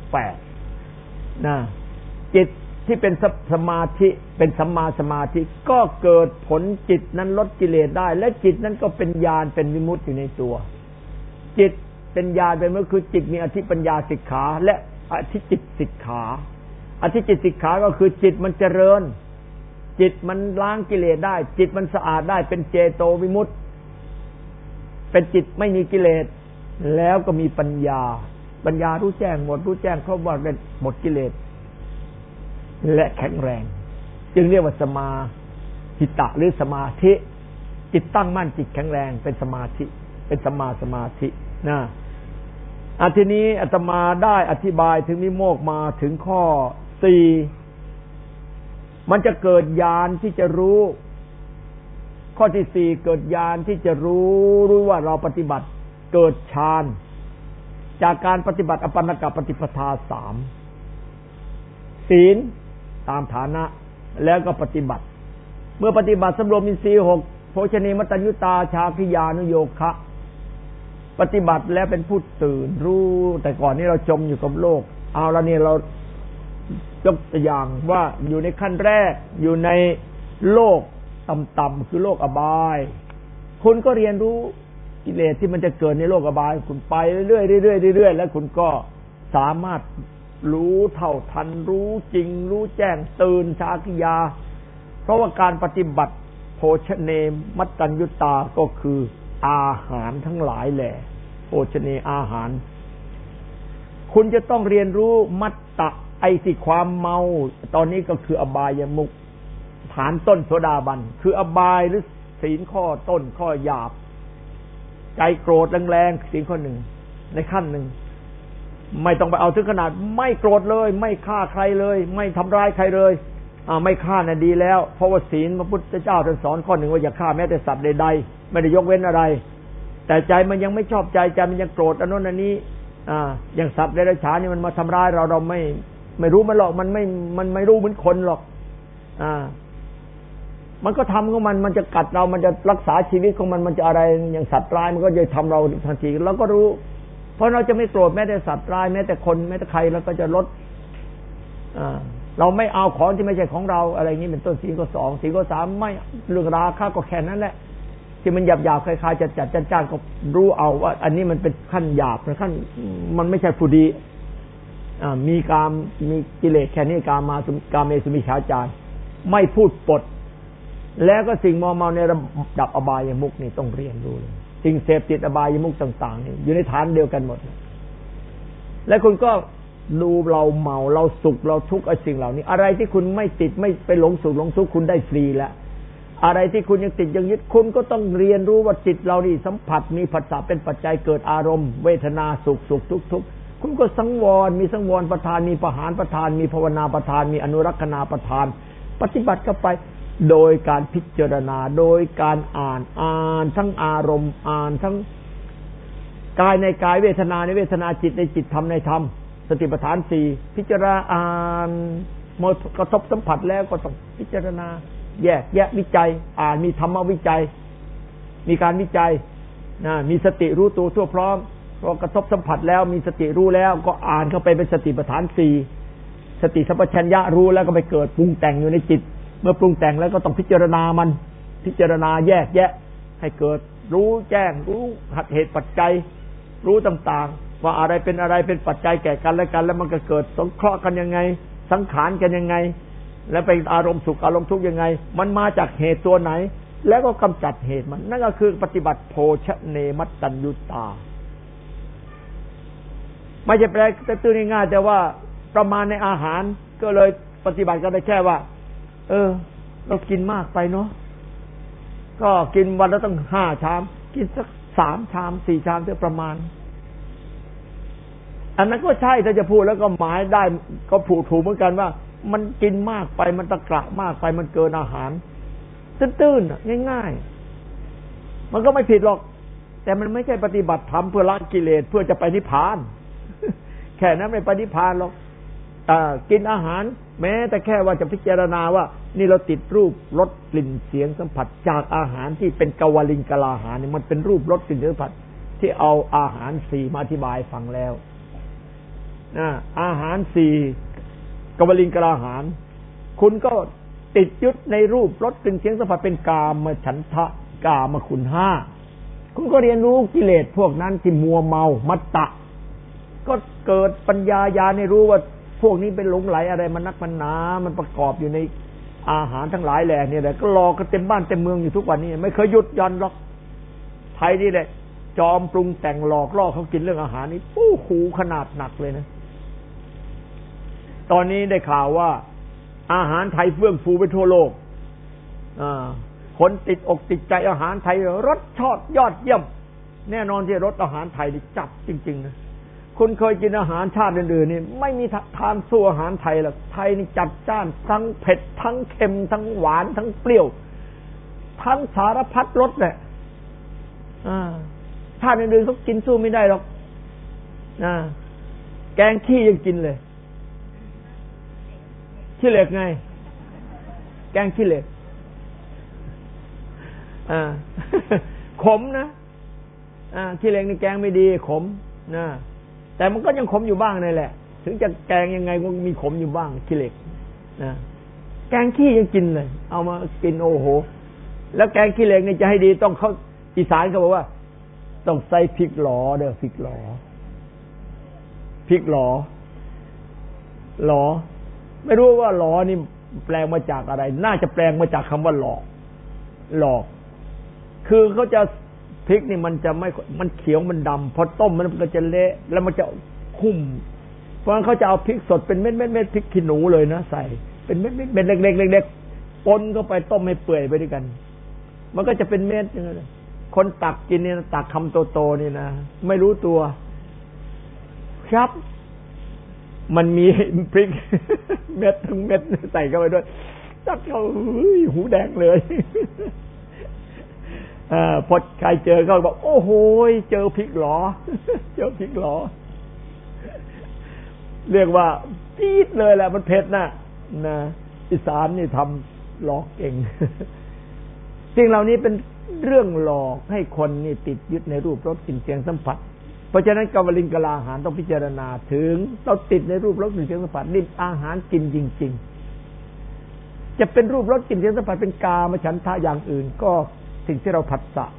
8นะจิตที่เป็นสมาธิเป็นสัมมาสมาธิก็เกิดผลจิตนั้นลดกิเลสได้และจิตนั้นก็เป็นญาณเป็นวิมุตติอยู่ในตัวจิตเป็นญาณเป็นเมื่อคือจิตมีอธิปัญญาสิกขาและอธิจิตสิกขาอธิจิตสิกขาก็คือจิตมันเจริญจิตมันล้างกิเลสได้จิตมันสะอาดได้เป็นเจโตวิมุตติเป็นจิตไม่มีกิเลสแล้วก็มีปัญญารู้แจ้งหมดรู้แจ้งครบว่าเป็นหมดกิเลสและแข็งแรงจึงเรียกว่าสมาธิตะหรือสมาธิจิตตั้งมั่นจิตแข็งแรงเป็นสมาธิเป็นสัมมาสมาธินะทีนี้อาตมาได้อธิบายถึงนิโมกมาถึงข้อ4มันจะเกิดญาณที่จะรู้ข้อที่4เกิดญาณที่จะรู้ว่าเราปฏิบัติเกิดฌานจากการปฏิบัติอปันนกปฏิปทา3ศีลตามฐานะแล้วก็ปฏิบัติเมื่อปฏิบัติสำรวมอินทรีย์6โภชเนมัตตัญญุตาชาคิยานุโยคะปฏิบัติแล้วเป็นผู้ตื่นรู้แต่ก่อนนี้เราจมอยู่กับโลกเอาละนี่เรายกตัวอย่างว่าอยู่ในขั้นแรกอยู่ในโลกต่ำๆคือโลกอบายคุณก็เรียนรู้กิเลสที่มันจะเกิดในโลกอบายคุณไปเรื่อยๆเรื่อยๆแล้วคุณก็สามารถรู้เท่าทันรู้จริงรู้แจ้งตื่นชาคิยาเพราะว่าการปฏิบัติโภชเนมัตตัญญุตาก็คืออาหารทั้งหลายแหละโภชเนอาหารคุณจะต้องเรียนรู้มัตตะไอ้ที่ความเมาตอนนี้ก็คืออบายมุขฐานต้นโสดาบันคืออบายหรือศีลข้อต้นข้อหยาบใจโกรธแรงๆศีลข้อหนึ่งในขั้นหนึ่งไม่ต้องไปเอาถึงขนาดไม่โกรธเลยไม่ฆ่าใครเลยไม่ทำร้ายใครเลยไม่ฆ่าน่ะดีแล้วเพราะว่าศีลพระพุทธเจ้าท่านสอนข้อหนึ่งว่าอย่าฆ่าแม้แต่สัตว์ใดๆไม่ได้ยกเว้นอะไรแต่ใจมันยังไม่ชอบใจมันยังโกรธอันโน้นอันนี้อย่างสัตว์เดรัจฉานนี่มันมาทำร้ายเราไม่รู้มันหรอกมันไม่รู้เหมือนคนหรอกมันก็ทำของมันจะกัดเรามันจะรักษาชีวิตของมันจะอะไรอย่างสัตว์ร้ายมันก็จะทำเราทันทีเราก็รู้เพราะเราจะไม่โกรธแม้แต่สัตว์ร้ายแม้แต่คนแม้แต่ใครเราก็จะลดเราไม่เอาของที่ไม่ใช่ของเราอะไรอย่างนี้เป็นต้นศีลข้อ2ศีลข้อ3ไม่เรื่องราคะก็แค่นั้นแหละที่มันหยาบๆคล้ายๆจะจัดจ้านก็รู้เอาว่าอันนี้มันเป็นขั้นหยาบขั้นมันไม่ใช่ผู้ดีมีกิเลสแค่นี้กามเมสุมิจฉาจารไม่พูดปดแล้วก็สิ่งมัวเมาในระดับอบายมุขนี่ต้องเรียนรู้เลยสิ่งเสพติดอบายมุขต่างๆนี่อยู่ในฐานเดียวกันหมดและคุณก็ดูเราเมาเราสุขเราทุกข์ไอ้สิ่งเหล่านี้อะไรที่คุณไม่ติดไม่ไปหลงสุขหลงทุกข์คุณได้ฟรีแล้วอะไรที่คุณยังติดยังยึดคุณก็ต้องเรียนรู้ว่าจิตเรานี่สัมผัสมีผัสสะเป็นปัจจัยเกิดอารมณ์เวทนาสุขทุกข์คุณก็สังวรมีสังวรประทานมีประหารประทานมีภาวนาประทานมีอนุรักษณาประทานปฏิบัติเข้าไปโดยการพิจารณาโดยการอ่านทั้งอารมณ์อ่านทั้งกายในกายเวทนาในเวทนาจิตในจิตธรรมในธรรมสติปัฏฐาน4พิจารณาอ่านเมื่อกระทบสัมผัสแล้วก็ต้องพิจารณาแยกแยะวิจัยมีธรรมวิจัยมีการวิจัยมีสติรู้ตัวทั่วพร้อมพอกระทบสัมผัสแล้วมีสติรู้แล้วก็อ่านเข้าไปเป็นสติปัฏฐาน4สติสัมปชัญญะรู้แล้วก็ไปเกิดปรุงแต่งอยู่ในจิตเมื่อปรุงแต่งแล้วก็ต้องพิจารณามันพิจารณาแยกแยะให้เกิดรู้แจ้งรู้เหตุปัจจัยรู้ต่างๆว่าอะไรเป็นอะไรเป็นปัจจัยแก่กันและกันแล้วมันก็เกิดสงเคราะห์กันยังไงสังขารกันยังไงและเป็นอารมณ์สุขอารมณ์ทุกข์ยังไงมันมาจากเหตุตัวไหนแล้วก็กำจัดเหตุมันนั่นก็คือปฏิบัติโภชเนมัตตัญญุตาไม่ใช่แปลตื้อง่ายๆแต่ว่าประมาณในอาหารก็เลยปฏิบัติกันได้แค่ว่าเรากินมากไปเนาะก็กินวันละต้อง5 ชามกินสัก3 ชาม4 ชามเท่าประมาณอันนั้นก็ใช่ถ้าจะพูดแล้วก็หมายได้ก็ถูกเหมือนกันว่ามันกินมากไปมันตะกระมากไปมันเกินอาหารตื้นๆง่ายๆมันก็ไม่ผิดหรอกแต่มันไม่ใช่ปฏิบัติธรรมเพื่อละกิเลสเพื่อจะไปนิพพานแค่นั้นไม่ไปนิพพานหรอกกินอาหารแม้แต่แค่ว่าจะพิจารณาว่านี่เราติดรูปรสกลิ่นเสียงสัมผัสจากอาหารที่เป็นกวลิงกลาหารนี่มันเป็นรูปรสกลิ่นสัมผัสที่เอาอาหาร4มาอธิบายฟังแล้วอาหาร4กวลิงกลาหารคุณก็ติดยึดในรูปรสกลิ่นเสียงสัมผัสเป็นกามฉันทะกามคุณ5คุณก็เรียนรู้กิเลสพวกนั้นที่มัวเมามัตตะก็เกิดปัญญาญาณให้รู้ว่าพวกนี้เป็นหลงไหลอะไรมันนักมันหนามันประกอบอยู่ในอาหารทั้งหลายแหล่นี่แหละก็หลอกกันเต็มบ้านเต็มเมืองอยู่ทุกวันนี้ไม่เคยหยุดยั้งหรอกไทยนี่แหละจอมปรุงแต่งหลอกล่อเขากินเรื่องอาหารนี่โอ้โหขนาดหนักเลยนะตอนนี้ได้ข่าวว่าอาหารไทยเฟื่องฟูไปทั่วโลกคนติดอกติดใจอาหารไทยรสชาติยอดเยี่ยมแน่นอนที่รสอาหารไทยนี่จับจริงๆนะคุณเคยกินอาหารชาติอื่นๆนี่ไม่มีทานสู้อาหารไทยหรอกไทยนี่จัดจ้านทั้งเผ็ดทั้งเค็มทั้งหวานทั้งเปรี้ยวทั้งสารพัดรสแหละชาติอื่นๆเขากินสู้ไม่ได้หรอกแกงขี้ยังกินเลยขี้เหล็กไงแกงขี้เหล็กขมนะขี้เหล็กนี่แกงไม่ดีขมนะแต่มันก็ยังขมอยู่บ้างนี่แหละถึงจะแกงยังไงก็มีขมอยู่บ้างขี้เหล็กนะแกงขี้ยังกินเลยเอามากินโอ้โหแล้วแกงขี้เหล็กนี่จะให้ดีต้องเขาอีสานเขาบอกว่าต้องใส่พริกหลอเด้อพริกหลอไม่รู้ว่าหลอนี่แปลงมาจากอะไรน่าจะแปลงมาจากคำว่าหลอกคือเขาจะพริกนี่มันจะไม่มันเขียวมันดำพอต้มมันก็จะเละแล้วมันจะคุ้มเพราะฉะนั้นเขาจะเอาพริกสดเป็นเม็ดพริกขี้หนูเลยนะใส่เป็นเม็ดเล็กปนเข้าไปต้มให้เปื่อยไปด้วยกันมันก็จะเป็นเม็ดอย่างนั้นคนตักกินเนี่ยตักคำโตๆนี่นะไม่รู้ตัวครับมันมีพริกเม็ดทั้งเม็ดใส่เข้าไปด้วยจัดเขาหูแดงเลยพอใครเจอก็บอกโอ้โหเจอพริกหรอเจอพริกหรอเรียกว่าจี๊ดเลยแหละมันเผ็ดนะอีสานนี่ทำหลอกเก่งสิ่งเหล่านี้เป็นเรื่องหลอกให้คนนี่ติดยึดในรูปรสกลิ่นเสียงสัมผัสเพราะฉะนั้นกวลิงกลาหารต้องพิจารณาถึงเราติดในรูปรสกลิ่นเสียงสัมผัสนี่อาหารกินจริงๆจะเป็นรูปรสกลิ่นเสียงสัมผัสเป็นกามฉันทะอย่างอื่นก็สิ่งที่เราผัสสะ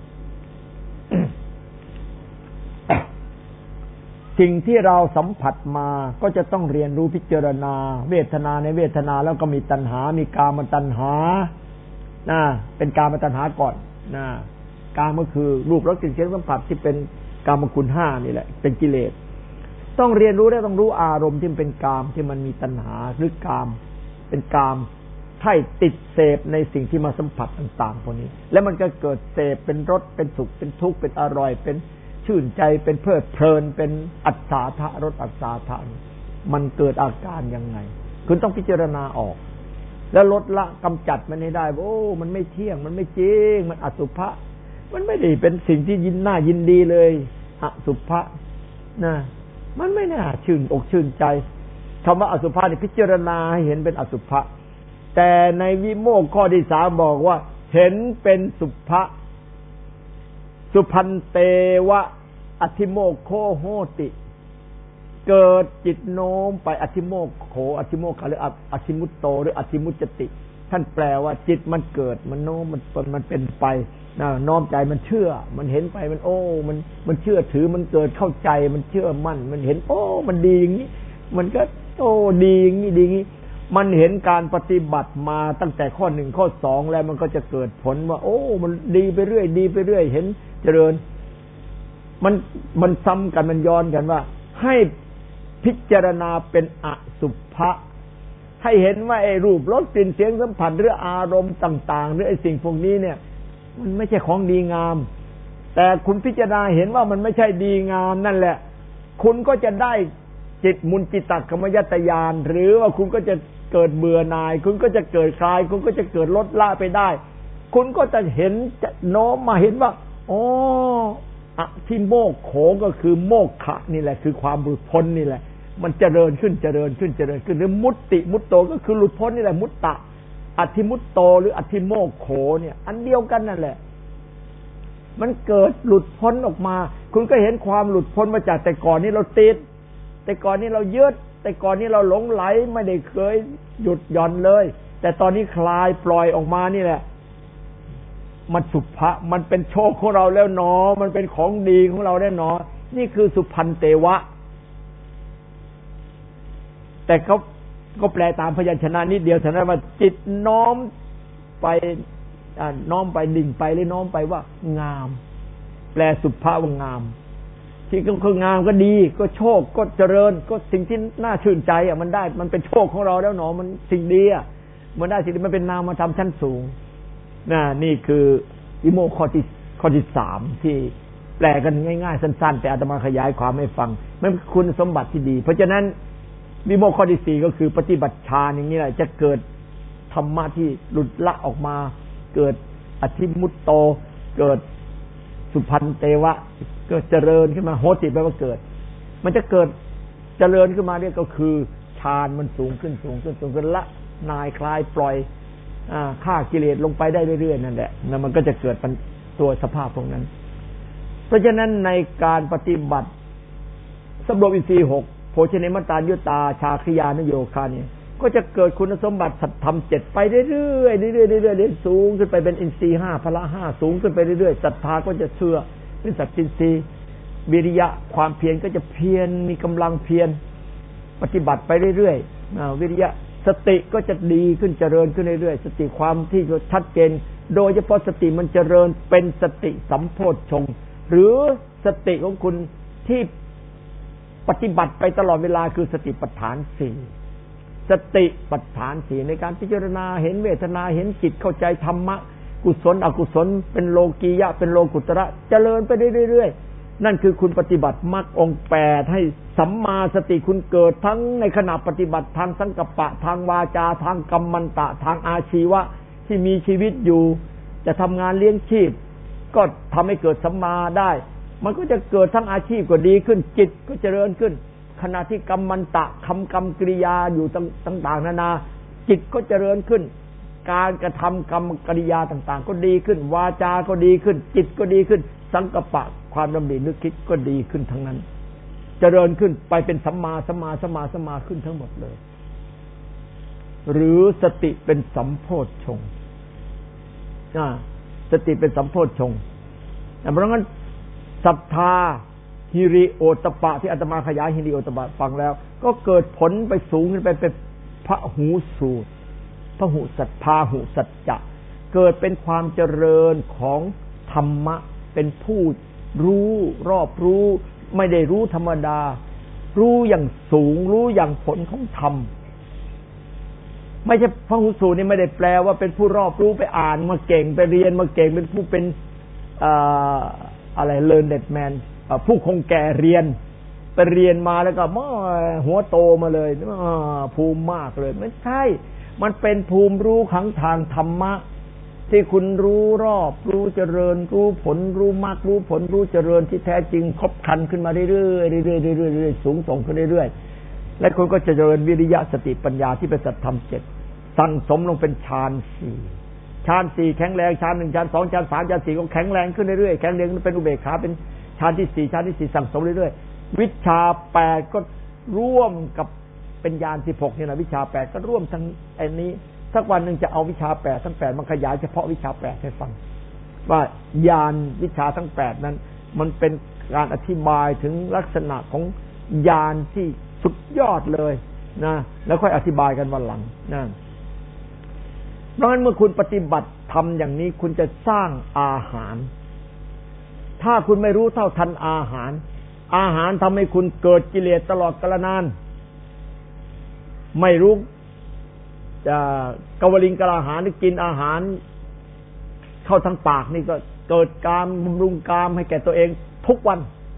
สิ่งที่เราสัมผัสมาก็จะต้องเรียนรู้พิจารณาเวทนาในเวทนาแล้วก็มีตัณหามีกามตัณหาเป็นกามตัณหาก่อนกามก็คือรูปรสกลิ่นเสียงสัมผัสที่เป็นกามคุณ5นี่แหละเป็นกิเลสต้องเรียนรู้ได้ต้องรู้อารมณ์ที่เป็นกามที่มันมีตัณหาหรือกามเป็นกามให้ติดเสพในสิ่งที่มาสัมผัสต่างๆพวกนี้แล้วมันก็เกิดเสพเป็นรสเป็นสุขเป็นทุกข์เป็นอร่อยเป็นชื่นใจเป็นเพลิดเพลินเป็นอัศจรรย์รสอัศจรรย์มันเกิดอาการยังไงคุณต้องพิจารณาออกแล้วลดละกำจัดมันให้ได้โอ้มันไม่เที่ยงมันไม่จริงมันอสุภะมันไม่ได้เป็นสิ่งที่ยินหน้ายินดีเลยอสุภะมันไม่น่าชื่นอกชื่นใจคำว่าอสุภะนี่พิจารณาให้เห็นเป็นอสุภะแต่ในวิโมกข์ข้อที่3บอกว่าเห็นเป็นสุภะสุพันเตวะอธิโมกโคโหติเกิดจิตโน้มไปอธิโมกโขอธิโมกขหรืออธิมุตโตหรืออธิมุจจติท่านแปลว่าจิตมันเกิดมันโน้มมันเป็นไปน้อมใจมันเชื่อมันเห็นไปมันโอ้มันเชื่อถือมันเกิดเข้าใจมันเชื่อมั่นมันเห็นโอ้มันดีอย่างนี้มันก็โอ้ดีอย่างนี้ดีอย่างนี้มันเห็นการปฏิบัติมาตั้งแต่ข้อ1ข้อ2แล้วมันก็จะเกิดผลว่าโอ้มันดีไปเรื่อยดีไปเรื่อยเห็นเจริญมันซ้ำกันมันย้อนกันว่าให้พิจารณาเป็นอสุภะให้เห็นว่าไอ้รูปรสกลิ่นเสียงสัมผัสหรืออารมณ์ต่างๆหรือไอ้สิ่งพวกนี้เนี่ยมันไม่ใช่ของดีงามแต่คุณพิจารณาเห็นว่ามันไม่ใช่ดีงามนั่นแหละคุณก็จะได้จิตมุนจิตตกรรมยตญาณหรือว่าคุณก็จะเกิดเบื่อหน่ายคุณก็จะเกิดคลายคุณก็จะเกิดลดละไปได้คุณก็จะเห็นจะโน้มมาเห็นว่าอ๋อที่โมกโขก็คือโมกขะนี่แหละคือความหลุดพ้นนี่แหละมันเจริญขึ้นเจริญขึ้นเจริญขึ้นหรือมุตติมุตโตก็คือหลุดพ้นนี่แหละมุตตะอธิมุตโตหรืออธิโมกโขเนี่ยอันเดียวกันนั่นแหละมันเกิดหลุดพ้นออกมาคุณก็เห็นความหลุดพ้นมาจากแต่ก่อนนี้เราติดแต่ก่อนนี้เรายึดแต่ก่อนนี้เราหลงไหลไม่ได้เคยหยุดหย่อนเลยแต่ตอนนี้คลายปล่อยออกมานี่แหละมันสุภะมันเป็นโชคของเราแล้วหนอมันเป็นของดีของเราแล้วหนอนี่คือสุพันเตวะแต่เขาก็แปลตามพยัญชนะนิดเดียวเท่านั้นว่าจิตน้อมไปน้อมไปดิ่งไปหรือน้อมไปว่างามแปลสุภะว่างามที่ก็คืองามก็ดีก็โชคก็เจริญก็สิ่งที่น่าชื่นใจมันได้มันเป็นโชคของเราแล้วหนอมันสิ่งดีมันได้สิ่งที่มันเป็นนามธรรมชั้นสูงนี่คือวิโมกข์ข้อที่3ที่แปลกันง่ายๆสั้นๆแต่อาตมาขยายความให้ฟังมันเป็นคุณสมบัติที่ดีเพราะฉะนั้นวิโมกข์ข้อที่4ก็คือปฏิบัติฌานอย่างนี้แหละจะเกิดธรรมะที่หลุดละออกมาเกิดอธิมุตโตเกิดสุพันเตวะก็เจริญขึ้นมาโหติแปลว่าเกิดมันจะเกิดเจริญขึ้นมาเนี่ยก็คือฌานมันสูงขึ้นสูงขึ้นสูงขึ้นละนายคลายปล่อยฆ่ากิเลสลงไปได้เรื่อยๆนั่นแหละแล้วมันก็จะเกิดเป็นตัวสภาพพวกนั้นเพราะฉะนั้นในการปฏิบัติสำรวมอินทรีย์6โภชเนมตานยุตาชาคริยานโยคะเนี่ยก็จะเกิดคุณสมบัติสัตธรรม7ไปเรื่อยๆเรื่อยๆเรื่อยๆสูงขึ้นไปเป็นอินทรีย์5พละ5สูงขึ้นไปเรื่อยๆศรัทธาก็จะเชื่อเป็นสัตตินทรีย์วิริยะความเพียรก็จะเพียรมีกำลังเพียรปฏิบัติไปเรื่อยๆวิริยะสติก็จะดีขึ้นเจริญขึ้นเรื่อยๆสติความที่ชัดเจนโดยเฉพาะสติมันเจริญเป็นสติสัมโพชฌงค์หรือสติของคุณที่ปฏิบัติไปตลอดเวลาคือสติปัฏฐาน4สติปัฏฐาน4ในการพิจารณาเห็นเวทนาเห็นจิตเข้าใจธรรมะกุศลอกุศลเป็นโลกียะเป็นโลกุตระเจริญไปเรื่อยๆนั่นคือคุณปฏิบัติมรรคองค์8ให้สัมมาสติคุณเกิดทั้งในขณะปฏิบัติทางสังกัปปะทางวาจาทางกัมมันตะทางอาชีวะที่มีชีวิตอยู่จะทำงานเลี้ยงชีพก็ทำให้เกิดสัมมาได้มันก็จะเกิดทั้งอาชีพก็ดีขึ้นจิตก็เจริญขึ้นขณะที่กรรมันตะคำกรรมกริยาอยู่ต่างๆนานาจิตก็เจริญขึ้นการกระทำกรรมกริยาต่างๆก็ดีขึ้นวาจาก็ดีขึ้นจิตก็ดีขึ้นสังกัปปะความดำรินึกคิดก็ดีขึ้นทั้งนั้นเจริญขึ้นไปเป็นสัมมาขึ้นทั้งหมดเลยหรือสติเป็นสัมโพชฌงค์สติเป็นสัมโพชฌงค์เพราะงั้นศรัทธาฮิริโอตปะที่อาตมาขยายฮิริโอตปะฟังแล้วก็เกิดผลไปสูงขึ้นไปเป็นพหูสูตรพหูสัจพาหุสัจจะเกิดเป็นความเจริญของธรรมะเป็นผู้รู้รอบรู้ไม่ได้รู้ธรรมดารู้อย่างสูงรู้อย่างผลของธรรมไม่ใช่พหูสูตรนี่ไม่ได้แปลว่าเป็นผู้รอบรู้ไปอ่านมาเก่งไปเรียนมาเก่งเป็นผู้เป็นอะไรเลิร์นเด็ดแมนผู้คงแก่เรียนไปเรียนมาแล้วก็หัวโตมาเลยภูมิมากเลยไม่ใช่มันเป็นภูมิรู้ขังทางธรรมะที่คุณรู้รอบรู้เจริญรู้ผลรู้มากรู้ผลรู้เจริญที่แท้จริงครบครันขึ้นมาเรื่อยๆเรื่อยๆสูงส่งขึ้นเรื่อยๆและคุณก็จะเจริญวิริยะสติปัญญาที่เป็นสัจธรรม7สั่งสมลงเป็นฌาน4ฌาน4แข็งแรงฌาน1ฌาน2ฌาน3ฌาน4ก็แข็งแรงขึ้นเรื่อยๆแข็งแรงเป็นอุเบกขาเป็นฌานที่4ฌานที่4สั่งสมเรื่อยๆวิชชา8ก็ร่วมกับเป็นญาณ16นี่นะวิชา8ก็ร่วมทั้งอันนี้สักวันหนึ่งจะเอาวิชา8ทั้ง8มาขยายเฉพาะวิชา8ให้ฟังว่าญาณวิชาทั้ง8นั้นมันเป็นการอธิบายถึงลักษณะของญาณที่สุดยอดเลยนะแล้วค่อยอธิบายกันวันหลังนะเพราะฉะนั้นเมื่อคุณปฏิบัติทำอย่างนี้คุณจะสร้างอาหารถ้าคุณไม่รู้เท่าทันอาหารทำให้คุณเกิดกิเลสตลอดกาลนานไม่รู้จะกวลิงกลาหารที่กินอาหารเข้าทางปากนี่ก็เกิดการบำรุงกามให้แก่ตัวเองทุกวัน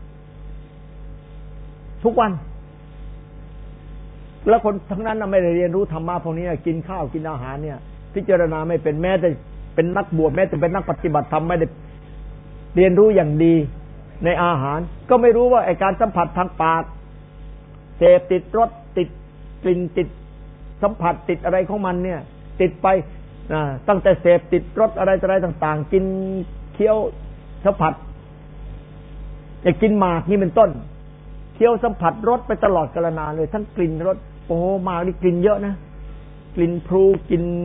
แล้วคนทั้งนั้นไม่ได้เรียนรู้ธรรมะพวกนี้กินข้าวกินอาหารเนี่ยพิจารณาไม่เป็นแม้แต่เป็นนักบวชแม้แต่เป็นนักปฏิบัติธรรมไม่ได้เรียนรู้อย่างดีในอาหารก็ไม่รู้ว่าไอ้การสัมผัสทางปากเสพติดรสติดกลิ่นติดสัมผัสติดอะไรของมันเนี่ยติดไปตั้งแต่เสพติดรสอะไรต่างๆกินเคี้ยวสัมผัสจะกินหมากนี่เป็นต้นเคี้ยวสัมผัสรสไปตลอดกาลนานเลยทั้งกลิ่นรสโอ้หมากนี่กลิ่นเยอะนะกลิ่นพลูกลิ่น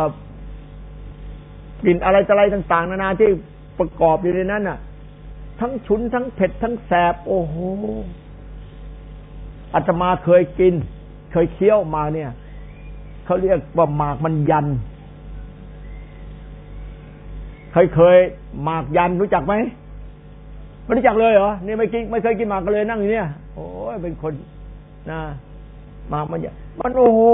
อะไรต่างๆนานาที่ประกอบอยู่ในนั้นน่ะทั้งฉุนทั้งเผ็ดทั้งแสบโอ้โหอาตมาเคยกินเคยเคี้ยวมาเนี่ยเขาเรียกว่าหมากมันยันเคยหมากยันรู้จักไหมไม่รู้จักเลยเหรอนี่ไม่เคยกินหมากกันเลยนั่งอยู่เนี่ยโอ้ยเป็นคนนะหมากมันยันมันโอ้โห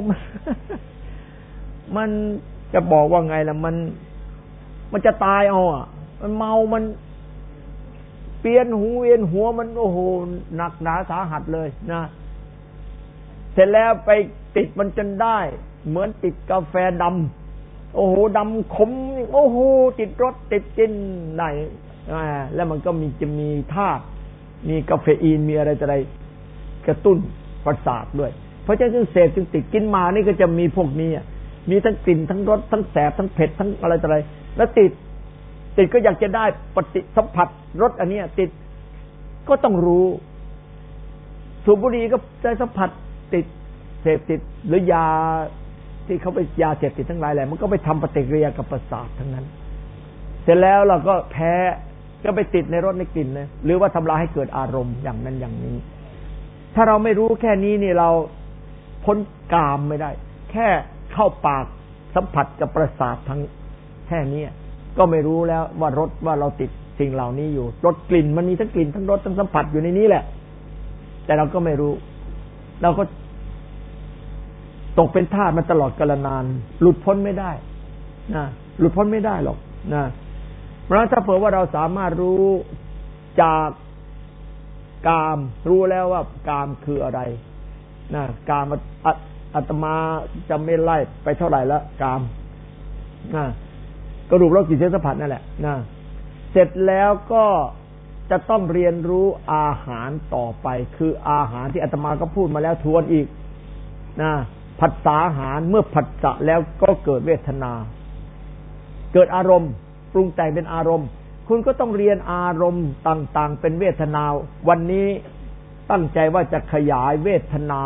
มันจะบอกว่าไงล่ะมันจะตายเอาอ่ะมันเมามันเปลี่ยนหูเวียนหัวมันโอ้โหหนักหนาสาหัสเลยนะเสร็จแล้วไปติดมันจนได้เหมือนติดกาแฟดำโอ้โหดำขมโอ้โหติดรสติดกินได้แล้วมันก็จะมีธาตุมีกาเฟอีนมีอะไรกระตุ้นประสาทด้วยเพราะฉะนั้นเสพจึงติดกินมานี่ก็จะมีพวกนี้มีทั้งกลิ่นทั้งรสทั้งแสบทั้งเผ็ดทั้งอะไรแล้วติดก็อยากจะได้ปฏิสัมผัสรสอันนี้ติดก็ต้องรู้สูบบุหรี่ก็ได้สัมผัสติดเสพติดหรือยาที่เขาไปยาเสพติดทั้งหลายแหละมันก็ไปทำปฏิกิริยากับประสาททั้งนั้นเสร็จแล้วเราก็แพ้ก็ไปติดในรสในกลิ่นนะหรือว่าทำลายให้เกิดอารมณ์อย่างนั้นอย่างนี้ถ้าเราไม่รู้แค่นี้นี่เราพ้นกามไม่ได้แค่เข้าปากสัมผัสกับประสาททั้งแค่นี้ก็ไม่รู้แล้วว่ารสว่าเราติดสิ่งเหล่านี้อยู่รสกลิ่นมันมีทั้งกลิ่นทั้งรสทั้งสัมผัสอยู่ในนี้แหละแต่เราก็ไม่รู้เราก็ตกเป็นทาสมาตลอดกาลนานหลุดพ้นไม่ได้นะหลุดพ้นไม่ได้หรอกนะเพราะถ้าเผื่อว่าเราสามารถรู้จากกามรู้แล้วว่ากามคืออะไรนะกามอาตมาจะไม่ไล่ไปเท่าไหร่แล้วกามนะกระดูกรสกลิ่นเสียงสัมผัสนั่นแหละนะเสร็จแล้วก็จะต้องเรียนรู้อาหารต่อไปคืออาหารที่อาตมาก็พูดมาแล้วทวนอีกนะผัสสะอาหารเมื่อผัสสะแล้วก็เกิดเวทนาเกิดอารมณ์ปรุงแต่งเป็นอารมณ์คุณก็ต้องเรียนอารมณ์ต่างๆเป็นเวทนาวันนี้ตั้งใจว่าจะขยายเวทนา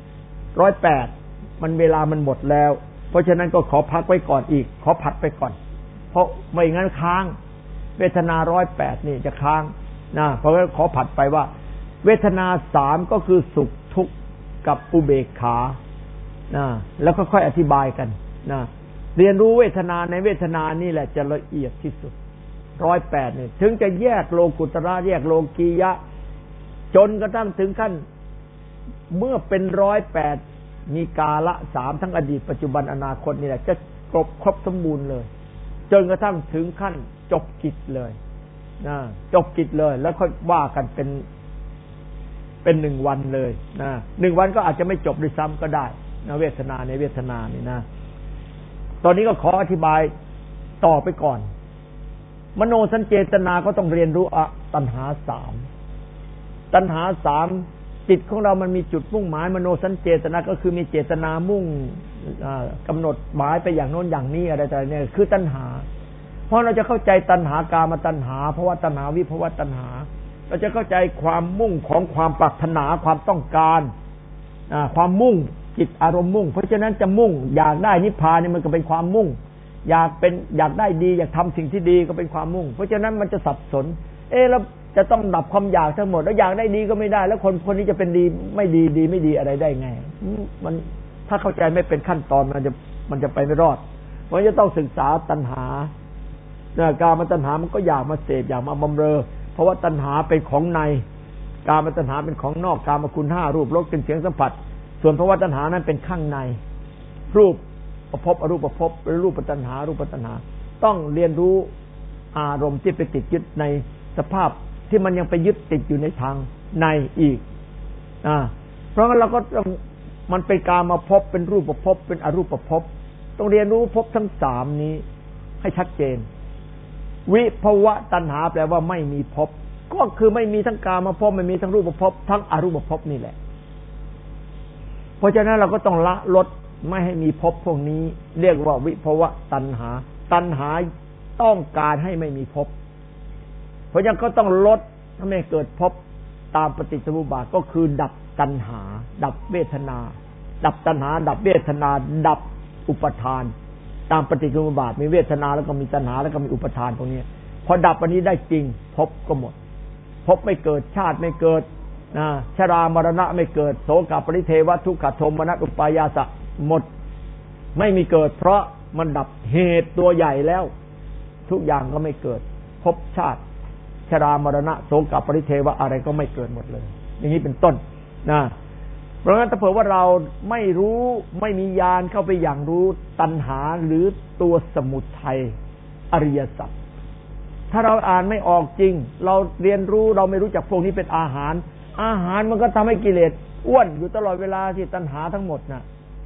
108มันเวลามันหมดแล้วเพราะฉะนั้นก็ขอพักไว้ก่อนอีกขอผัดไปก่อนเพราะไม่งั้นค้างเวทนา108นี่จะค้างนะเพราะงั้นขอผัดไปว่าเวทนา3ก็คือสุขทุกข์กับอุเบกขานะแล้วก็ค่อยอธิบายกันนะเรียนรู้เวทนาในเวทนานี่แหละจะละเอียดที่สุด108นี่ถึงจะแยกโลกุตระแยกโลกียะจนกระทั่งถึงขั้นเมื่อเป็น108มีกาละ3ทั้งอดีตปัจจุบันอนาคตนี่แหละจะครบสมบูรณ์เลยจนกระทั่งถึงขั้นจบกิจเลยนะจบกิจเลยแล้วค่อยว่ากันเป็น1 วันเลยนะ1 วันก็อาจจะไม่จบด้วยซ้ำก็ได้นะเวทนาในเวทนานี่นะตอนนี้ก็ขออธิบายต่อไปก่อนมโนสัญเจตนาก็ต้องเรียนรู้ตัณหา3ตัณหา3จิตของเรามันมีจุดมุ่งหมายมโนสัญเจตนาก็คือมีเจตนามุ่งกำหนดหมายไปอย่างโน้นอย่างนี้อะไรต่างๆเนี่ยคือตัณหาเพราะเราจะเข้าใจตัณหากามตัณหาภวตัณหาวิภวตัณหาเราจะเข้าใจความมุ่งของความปรารถนาความต้องการความมุ่งจิตอารมณ์มุ่งเพราะฉะนั้นจะมุ่งอยากได้นิพพานเนี่ยมันก็เป็นความมุ่งอยากได้ดีอยากทำสิ่งที่ดีก็เป็นความมุ่งเพราะฉะนั้นมันจะสับสนแล้วจะต้องดับความอยากทั้งหมดแล้วอยากได้ดีก็ไม่ได้แล้วคนนี้จะเป็นดีไม่ดีอะไรได้ไงมันถ้าเข้าใจไม่เป็นขั้นตอนมันจะไปไม่รอดมันจะต้องศึกษาตัณหากามตัณหามันก็อยากมาเสพอยากมาบำเรอเพราะว่าตัณหาเป็นของในกามตัณหาเป็นของนอกกามคุณ5รูปรสกลิ่นเสียงสัมผัสส่วนภวตัณหานั้นเป็นข้างในรูปประพบอรูปประพบรูปตัณหารูปตัณหาต้องเรียนรู้อารมณ์ที่ไปติดยึดในสภาพที่มันยังไปยึดติดอยู่ในทางในอีกเพราะงั้นเราก็มันเป็นกามภพเป็นรูปประพบเป็นอรูปประพบต้องเรียนรู้ภพทั้ง3นี้ให้ชัดเจนวิภวตัณหาแปลว่าไม่มีภพก็คือไม่มีทั้งกามภพไม่มีทั้งรูปภพทั้งอรูปภพนี่แหละเพราะฉะนั้นเราก็ต้องละลดไม่ให้มีภพพวกนี้เรียกว่าวิภวตัณหาตัณหาต้องการให้ไม่มีภพเพราะฉะนั้นก็ต้องลดถ้าไม่เกิดภพตามปฏิจจสมุปบาทก็คือดับตัณหาดับเวทนาดับตัณหาดับเวทนาดับอุปทานตามปฏิจจสมุปบาทมีเวทนาแล้วก็มีตัณหาแล้วก็มีอุปทานตรงนี้พอดับอันนี้ได้จริงภพก็หมดภพไม่เกิดชาติไม่เกิดชรามรณะไม่เกิดโสกปริเทวทุกขโทมนัสอุปายาสะหมดไม่มีเกิดเพราะมันดับเหตุตัวใหญ่แล้วทุกอย่างก็ไม่เกิดภพชาติชรามรณะโสกปริเทวะอะไรก็ไม่เกิดหมดเลยอย่างนี้เป็นต้นเพราะงั้นถ้าเผื่อว่าเราไม่รู้ไม่มีญาณเข้าไปอย่างรู้ตัณหาหรือตัวสมุทัยอริยสัจถ้าเราอ่านไม่ออกจริงเราเรียนรู้เราไม่รู้จักพวกนี้เป็นอาหารมันก็ทำให้กิเลสอ้วนอยู่ตลอดเวลาที่ตัณหาทั้งหมดนะ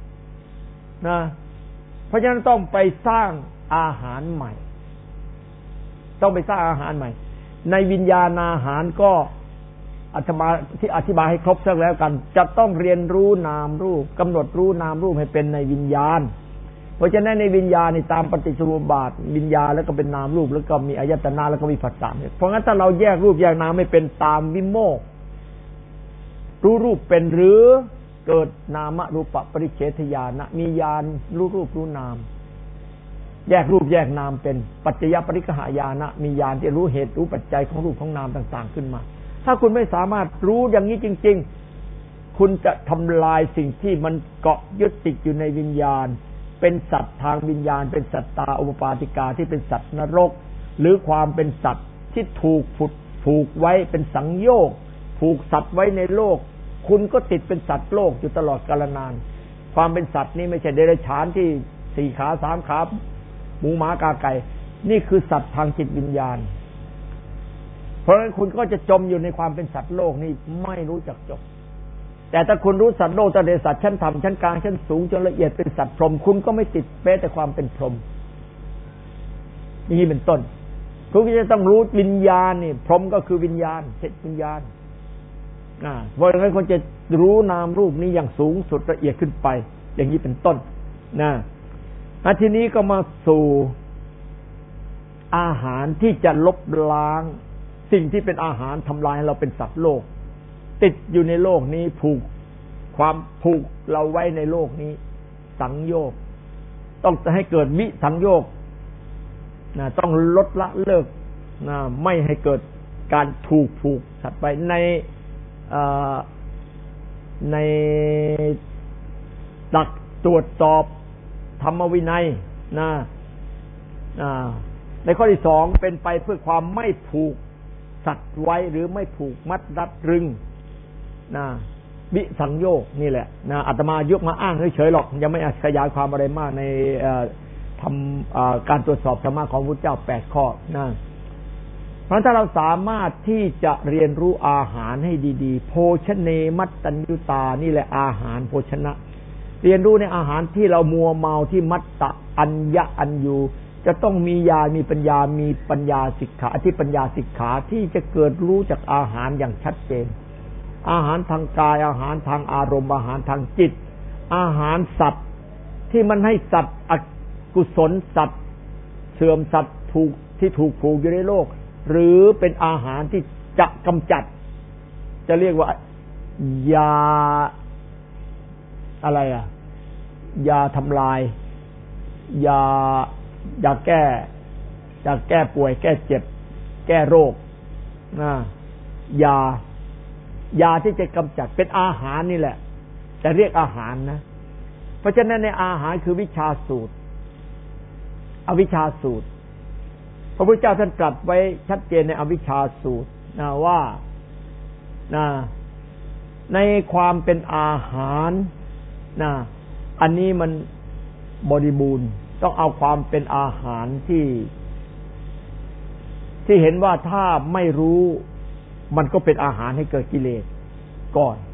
เพราะฉะนั้นต้องไปสร้างอาหารใหม่ต้องไปสร้างอาหารใหม่ในวิญญาณอาหารก็อธิบายให้ครบสักแล้วกันจะต้องเรียนรู้นามรูปกำหนดรู้นามรูปให้เป็นในวิญญาณเพราะฉะนั้นในวิญญาณนี่ตามปฏิจจสมุปบาทวิญญาณแล้วก็เป็นนามรูปแล้วก็มีอายตนะแล้วก็มีผัสสะเพราะงั้นถ้าเราแยกรูปแยกนามไม่เป็นตามวิโมกข์รู้รูปเป็นหรือเกิดนามรูปปริเฉทญาณมีญาณรู้รูปรู้นามแยกรูปแยกนามเป็นปัจจยปริกหายานะมีญาณที่รู้เหตุรู้ปัจจัยของรูปของนามต่างๆขึ้นมาถ้าคุณไม่สามารถรู้อย่างนี้จริงๆคุณจะทำลายสิ่งที่มันเกาะยึดติดอยู่ในวิญญาณเป็นสัตว์ทางวิญญาณเป็นสัตตาอุปปาติกาที่เป็นสัตว์นรกหรือความเป็นสัตว์ที่ถูกผูกไว้เป็นสังโยชน์ผูกสัตว์ไว้ในโลกคุณก็ติดเป็นสัตว์โลกอยู่ตลอดกาลนานความเป็นสัตว์นี่ไม่ใช่เดรัจฉานที่4 ขา 3 ขาหมูหมากาไก่นี่คือสัตว์ทางจิตวิญญาณเพราะฉะนั้นคุณก็จะจมอยู่ในความเป็นสัตว์โลกนี่ไม่รู้จักจบแต่ถ้าคุณรู้สัตว์โลกตั้งแต่สัตว์ชั้นต่ำชั้นกลางชั้นสูงจนละเอียดเป็นสัตว์พรหมคุณก็ไม่ติดแม้แต่ความเป็นพรหมนี่เป็นต้นคุณก็จะต้องรู้วิญญาณนี่พรหมก็คือวิญญาณเห็นวิญญาณเพราะฉะนั้นคนจะรู้นามรูปนี้อย่างสูงสุดละเอียดขึ้นไปอย่างนี้เป็นต้นนะทีนี้ก็มาสู่อาหารที่จะลบล้างสิ่งที่เป็นอาหารทำลายเราเป็นสัตว์โลกติดอยู่ในโลกนี้ผูกเราไว้ในโลกนี้สังโยชน์ต้องให้เกิดวิสังโยชน์ต้องลดละเลิกไม่ให้เกิดการถูกผูกสัตว์ไปในหลักตรวจสอบธรรมวินัยในข้อที่ 2เป็นไปเพื่อความไม่ผูกสัตว์ไว้หรือไม่ผูกมัดรัดรึงวิสังโยคนี่แหละอาตมายกมาอ้างเฉยๆหรอกยังไม่ขยายความอะไรมากในทำการตรวจสอบธรรมะของพระพุทธเจ้า8ข้อเพราะถ้าเราสามารถที่จะเรียนรู้อาหารให้ดีๆโภชเนมัตตัญญุตานี่แหละอาหารโภชนะเรียนรู้ในอาหารที่เรามัวเมาที่มัตตะอัญญะอัญญูจะต้องมีญาณมีปัญญาสิกขาที่ปัญญาสิกขาที่จะเกิดรู้จากอาหารอย่างชัดเจนอาหารทางกายอาหารทางอารมณ์อาหารทางจิตอาหารสัตว์ที่มันให้สัตว์อกุศลสัตว์เสื่อมสัตว์ถูกผูกอยู่ในโลกหรือเป็นอาหารที่จะกำจัดจะเรียกว่ายาอะไรยาทำลายยาแก้ป่วยแก้เจ็บแก้โรคยาที่จะกำจัดเป็นอาหารนี่แหละจะเรียกอาหารนะเพราะฉะนั้นในอาหารคือวิชาสูตรอวิชชาสูตรพระพุทธเจ้าท่านตรัสไว้ชัดเจนในอวิชชาสูตรว่าในความเป็นอาหารอันนี้มันบริบูรณ์ต้องเอาความเป็นอาหารที่เห็นว่าถ้าไม่รู้มันก็เป็นอาหารให้เกิดกิเลสก่อน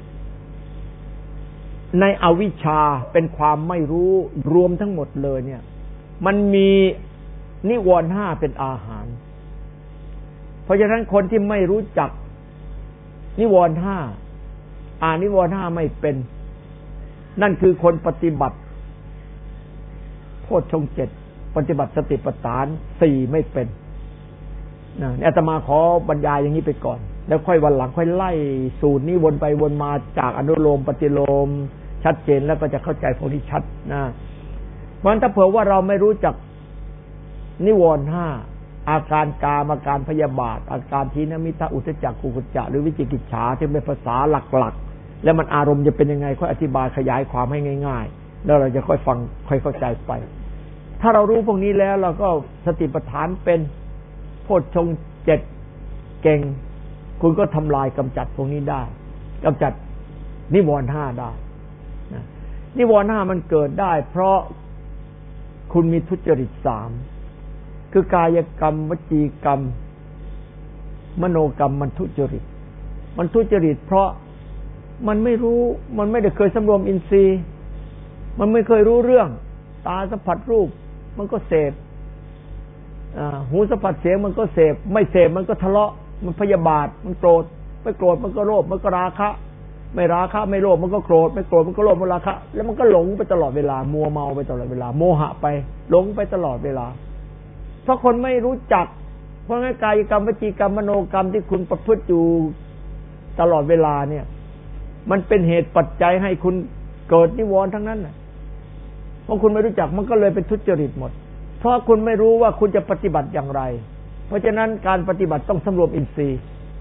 ในอวิชชาเป็นความไม่รู้รวมทั้งหมดเลยเนี่ยมันมีนิวรณ์5เป็นอาหารเพราะฉะนั้นคนที่ไม่รู้จักนิวรณ์5นิวรณ์5ไม่เป็นนั่นคือคนปฏิบัติโพชฌงค์7ปฏิบัติสติปัฏฐาน4ไม่เป็นอาตมาขอบรรยายอย่างนี้ไปก่อนแล้วค่อยวันหลังค่อยไล่สูตรนี้วนไปวนมาจากอนุโลมปฏิโลมชัดเจนแล้วก็จะเข้าใจพวกนี้ชัดเพราะฉะนั้นถ้าเผื่อว่าเราไม่รู้จักนิวรณ์5อาการกามอาการพยาบาทอาการทีนมิทะอุทธัจจะกุกุจจะหรือวิจิกิจฉาที่เป็นภาษาหลักๆแล้วมันอารมณ์จะเป็นยังไงค่อยอธิบายขยายความให้ง่ายๆแล้วเราจะค่อยฟังค่อยเข้าใจไปถ้าเรารู้พวกนี้แล้วเราก็สติปัฏฐานเป็นโพชฌงค์7เก่งคุณก็ทำลายกำจัดพวกนี้ได้กำจัดนิวรณ์5ได้นิวรณ์5มันเกิดได้เพราะคุณมีทุจริต3คือกายกรรมวจีกรรมมโนกรรมมันทุจริตเพราะมันไม่รู้มันไม่ได้เคยสำรวมอินทรีย์มันไม่เคยรู้เรื่องตาสัมผัสรูปมันก็เสพหูสัมผัสเสียงมันก็เสพไม่เสพมันก็ทะเลาะมันพยาบาทมันโกรธไม่โกรธมันก็โลภมันก็ราคะไม่ราคะไม่โลภมันก็โกรธไม่โกรธมันก็โลภมันราคะแล้วมันก็หลงไปตลอดเวลามัวเมาไปตลอดเวลาโมหะไปหลงไปตลอดเวลาเพราะคนไม่รู้จักเพราะงั้นกายกรรมวจีกรรมมโนกรรมที่คุณประพฤติอยู่ตลอดเวลาเนี่ยมันเป็นเหตุปัจจัยให้คุณเกิดนิวรณ์ทั้งนั้นน่ะเพราะคุณไม่รู้จักมันก็เลยเป็นทุจริตหมดเพราะคุณไม่รู้ว่าคุณจะปฏิบัติอย่างไรเพราะฉะนั้นการปฏิบัติต้องสำรวมอินทรีย์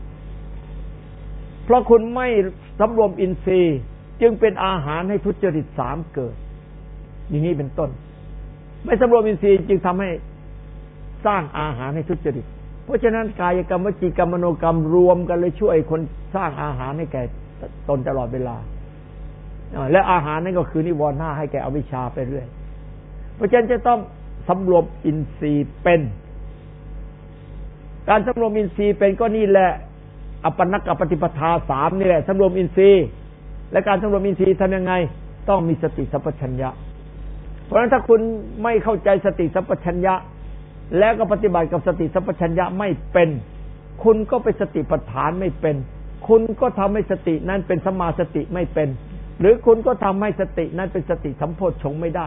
เพราะคุณไม่สำรวมอินทรีย์จึงเป็นอาหารให้ทุจริต3เกิดอย่างนี้เป็นต้นไม่สำรวมอินทรีย์จึงทำให้สร้างอาหารให้ทุจริตเพราะฉะนั้นกายกรรมวจีกรรมมโนกรรมรวมกันเลยช่วยคนสร้างอาหารให้แก่ตนตลอดเวลาและอาหารนั่นก็คือนิวรณ์5ให้แก่อวิชชาไปเรื่อยเพราะฉะนั้นจะต้องสำรวมอินทรีย์เป็นการสำรวมอินทรีย์เป็นก็นี่แหละอัปปนักกปฏิปทา3นี่แหละสำรวมอินทรีย์และการสำรวมอินทรีย์ทำยังไงต้องมีสติสัมปชัญญะเพราะฉะนั้นถ้าคุณไม่เข้าใจสติสัมปชัญญะแล้วก็ปฏิบัติกับสติสัมปชัญญะไม่เป็นคุณก็เป็นสติปัฏฐานไม่เป็นคุณก็ทำให้สตินั้นเป็นสัมมาสติไม่เป็นหรือคุณก็ทำให้สตินั้นเป็นสติสัมโพชฌงค์ไม่ได้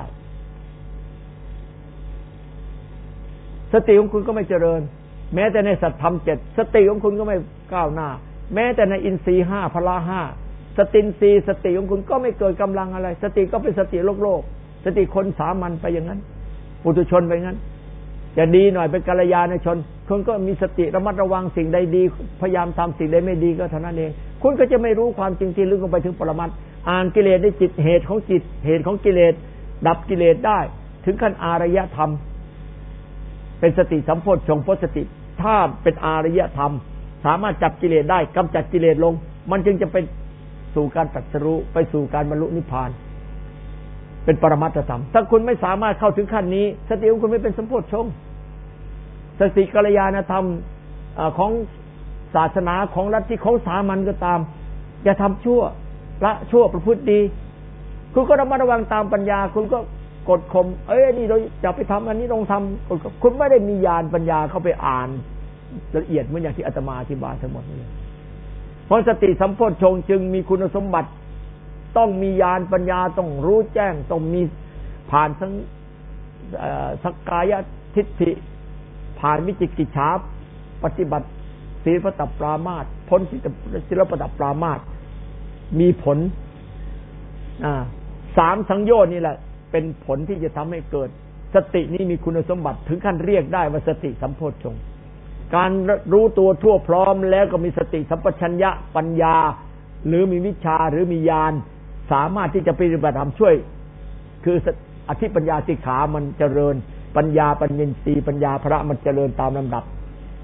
สติของคุณก็ไม่เจริญแม้แต่ในสัตธรรม7สติของคุณก็ไม่ก้าวหน้าแม้แต่ในอินทรีย์5พละ5สตินทรีย์สติของคุณก็ไม่เกิดกำลังอะไรสติก็เป็นสติโลกสติคนสามัญไปอย่างนั้นปุถุชนไปอย่างนั้นจะดีหน่อยเป็นกัลยาณชนคุณก็มีสติระมัดระวังสิ่งใดดีพยายามทำสิ่งใดไม่ดีก็เท่านั้นเองคุณก็จะไม่รู้ความจริงที่ลึกลงไปถึงปรมัตถ์อ่านกิเลสได้จิตเหตุของจิตเหตุของกิเลสดับกิเลสได้ถึงขั้นอารยธรรมเป็นสติสัมโพชฌงค์เพราะสติถ้าเป็นอารยธรรมสามารถจับกิเลสได้กำจัดกิเลสลงมันจึงจะไปสู่การตรัสรู้ไปสู่การบรรลุนิพพานเป็นปรมัตถธรรมถ้าคุณไม่สามารถเข้าถึงขั้นนี้สติของคุณไม่เป็นสัมโพชฌงค์สติกัลยาณธรรมของศาสนาของลัทธิของสามัญก็ตามอย่าทำชั่วละชั่วประพฤติดีคุณก็ระมัดระวังตามปัญญาคุณก็กดข่มนี่เราจะไปทำอันนี้ต้องทำคุณไม่ได้มีญาณปัญญาเข้าไปอ่านละเอียดเหมือนอย่างที่อาตมาอธิบายทั้งหมดนี่เพราะสติสัมโพชฌงค์จึงมีคุณสมบัติต้องมีญาณปัญญาต้องรู้แจ้งต้องมีผ่านทั้งสักกายทิฏฐิผ่านวิจิกิจฉาปฏิบัติศีลปฏิบัติปรามาสพ้นศีลปฏิบัติปรามาสมีผล3สังโยชน์นี่แหละเป็นผลที่จะทำให้เกิดสตินี้มีคุณสมบัติถึงขั้นเรียกได้ว่าสติสัมโพชฌงค์การรู้ตัวทั่วพร้อมแล้วก็มีสติสัมปชัญญะปัญญาหรือมีวิชาหรือมีญาณสามารถที่จะปฏิบัติธรรมช่วยคืออธิปัญญาสิกขามันเจริญปัญญาปัญญินทรีย์ปัญญาพระมันเจริญตามลำดับ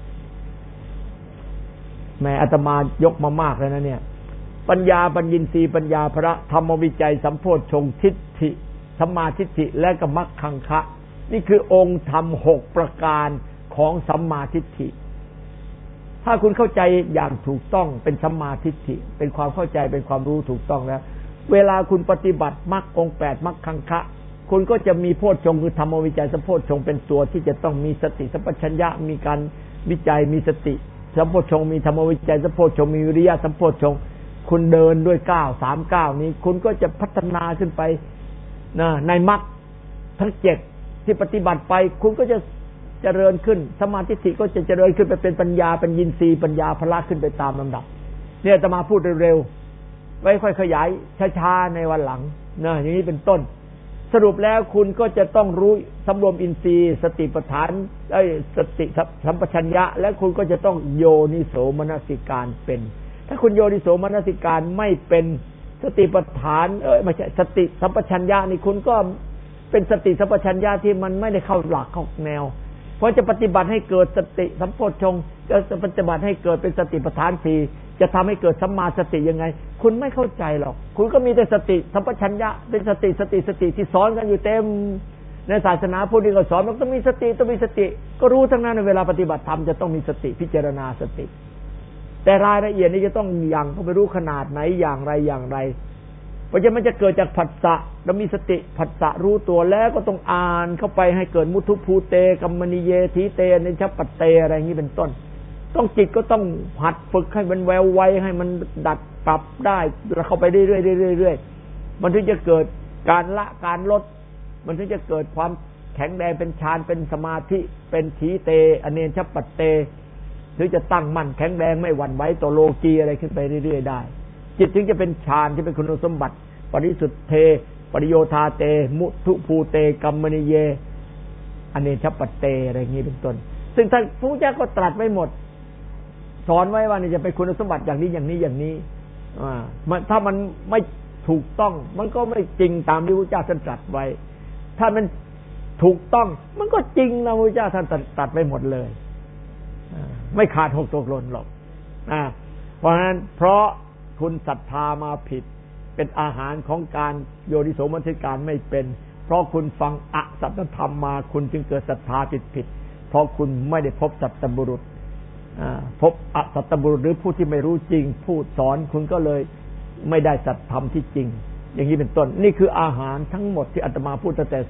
แม้อาตมายกมามากแล้วนะเนี่ยปัญญาปัญญินทรีย์ปัญญาพระธรรมวิจัยสัมโพชฌงค์ทิฏฐิสัมมาทิฏฐิและก็มรรคังคะนี่คือองค์ธรรม6ประการของสัมมาทิฏฐิถ้าคุณเข้าใจอย่างถูกต้องเป็นสัมมาทิฏฐิเป็นความเข้าใจเป็นความรู้ถูกต้องแล้วเวลาคุณปฏิบัติมรรคองค์8มรรคังคะคุณก็จะมีโพชฌงค์คือธรรมวิจัยสัมโพชฌงค์เป็นตัวที่จะต้องมีสติสัมปชัญญะมีการวิจัยมีสติสัมโพชฌงค์มีธรรมวิจัยสัมโพชฌงค์มีวิริยะสัมโพชฌงค์คุณเดินด้วยก้าว3ก้าวนี้คุณก็จะพัฒนาขึ้นไปในมรรคทั้ง7ที่ปฏิบัติไปคุณก็จะเจริญขึ้นสมาธิก็จะเจริญขึ้นไปเป็นปัญญาเป็นยินทรีย์ปัญญาพละขึ้นไปตามลำดับเนี่ยจะมาพูดเร็วๆไว้ค่อยขยายช้าๆในวันหลังอย่างนี้เป็นต้นสรุปแล้วคุณก็จะต้องรู้สำรวมอินทรีย์สติปัฏฐานสติสัมปชัญญะและคุณก็จะต้องโยนิโสมนสิการเป็นถ้าคุณโยนิโสมนสิการไม่เป็นสติปัฏฐานไม่ใช่สติสัมปชัญญะนี่คุณก็เป็นสติสัมปชัญญะที่มันไม่ได้เข้าหลักเข้าแนวเพราะจะปฏิบัติให้เกิดสติสัมโพชฌงค์จะปฏิบัติให้เกิดเป็นสติปัฏฐาน4จะทำให้เกิดสัมมาสติยังไงคุณไม่เข้าใจหรอกคุณก็มีแต่สติสัมปชัญญะเป็นสติที่สอนกันอยู่เต็มในศาสนาพุทธก็สอนว่าต้องมีสติก็รู้ทั้งนั้นในเวลาปฏิบัติธรรมจะต้องมีสติพิจารณาสติแต่รายละเอียดนี่จะต้องอย่างเขาไปรู้ขนาดไหนอย่างไรเพราะฉะนั้นมันจะเกิดจากผัสสะแล้วมีสติผัสสะรู้ตัวแล้วก็ต้องอ่านเข้าไปให้เกิดมุทุภูเตกัมมณีเยทีเตเนชปัตเตอะไรอย่างนี้เป็นต้นต้องจิตก็ต้องหัดฝึกให้มันแววไวให้มันดัดปรับได้เข้าไปเรื่อยๆมันถึงจะเกิดการละการลดมันถึงจะเกิดความแข็งแรงเป็นฌานเป็นสมาธิเป็นทีเตอเนชปัตเตถึงจะตั้งมั่นแข็งแรงไม่หวั่นไหวต่อโลกีอะไรขึ้นไปเรื่อยๆได้จิตถึงจะเป็นฌานที่เป็นคุณสมบัติปริสุทธเทปริโยธาเตมุทุภูเตกัมมณีเยอเนชปัตเตอะไรอย่างนี้เป็นต้นซึ่งท่านพระพุทธเจ้าก็ตรัสไว้หมดสอนไว้ว่านี่จะเป็นคุณสมบัติอย่างนี้ถ้ามันไม่ถูกต้องมันก็ไม่จริงตามที่พระพุทธเจ้าท่านตรัสไว้ถ้ามันถูกต้องมันก็จริงนะพระพุทธเจ้าท่านตรัสไว้หมดเลยไม่ขาดหกตกหล่นหรอกเพราะฉะนั้นเพราะคุณศรัทธามาผิดเป็นอาหารของการโยนิโสมนสิการไม่เป็นเพราะคุณฟังอสัตตธรรมมาคุณจึงเกิดศรัทธาผิดเพราะคุณไม่ได้พบสัตตบุรุษพบอสัตตบุรุษหรือผู้ที่ไม่รู้จริงพูดสอนคุณก็เลยไม่ได้สัตธรรมที่จริงอย่างนี้เป็นต้นนี่คืออาหารทั้งหมดที่อาตมาพูดตั้งแต่ค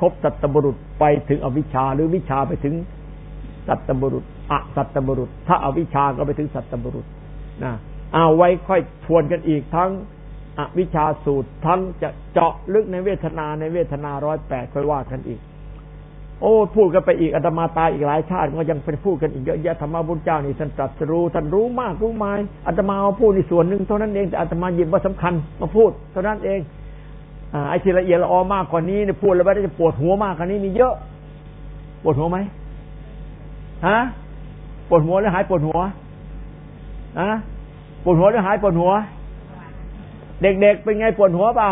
รบสัตตบุรุษไปถึงอวิชชาหรือวิชาไปถึงสัตตบุรุษอสัตตบุรุษถ้าอวิชชาก็ไปถึงสัตตบุรุษนะเอาไว้ค่อยทวนกันอีกทั้งอวิชชาสูตรทั้งจะเจาะลึกในเวทนา108ค่อยว่ากันอีกโอ้พูดกันไปอีกอาตมาตายอีกหลายชาติก็ยังเป็นพูดกันอีกเยอะแยะธรรมะพุทธเจ้านี่ท่านตรัสรู้ท่านรู้มากรู้มายอาตมาเอาพูดในส่วนหนึ่งเท่านั้นเองแต่อาตมาหยิบว่าสำคัญมาพูดเท่านั้นเองไอ้ที่ละเอียดละออมากกว่านี้เนี่ยพูดแล้วไม่ได้จะปวดหัวมากกว่านี้มีเยอะปวดหัวไหมฮะปวดหัวหรือหายปวดหัวฮะปวดหัวหรือหายปวดหัวเด็กๆเป็นไงปวดหัวเปล่า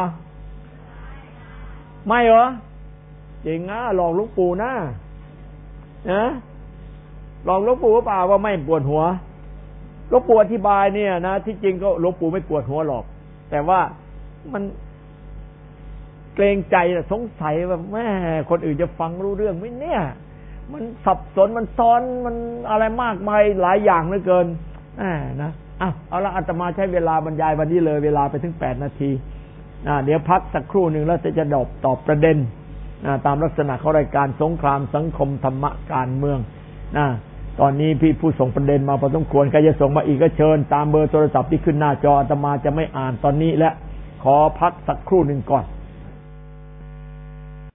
ไม่เหรอจริงนะหลอกหลวงปู่นะหลอกหลวงปู่เปล่าว่าไม่ปวดหัวหลวงปู่อธิบายเนี่ยนะที่จริงก็หลวงปู่ไม่ปวดหัวหรอกแต่ว่ามันเกรงใจนะสงสัยว่าแม่คนอื่นจะฟังรู้เรื่องไหมเนี่ยมันสับสนมันซ้อนมันอะไรมากมายหลายอย่างเหลือเกินนะเอาละอาตมาใช้เวลาบรรยายวันนี้เลยเวลาไปถึง8 นาทีเดี๋ยวพักสักครู่หนึ่งแล้วจะตอบประเด็นตามลักษณะของรายการสงครามสังคมธรรมะการเมืองตอนนี้พี่ผู้ส่งประเด็นมาพอสมควรใครจะส่งมาอีกก็เชิญตามเบอร์โทรศัพท์ที่ขึ้นหน้าจออาตมาจะไม่อ่านตอนนี้และขอพักสักครู่หนึ่งก่อน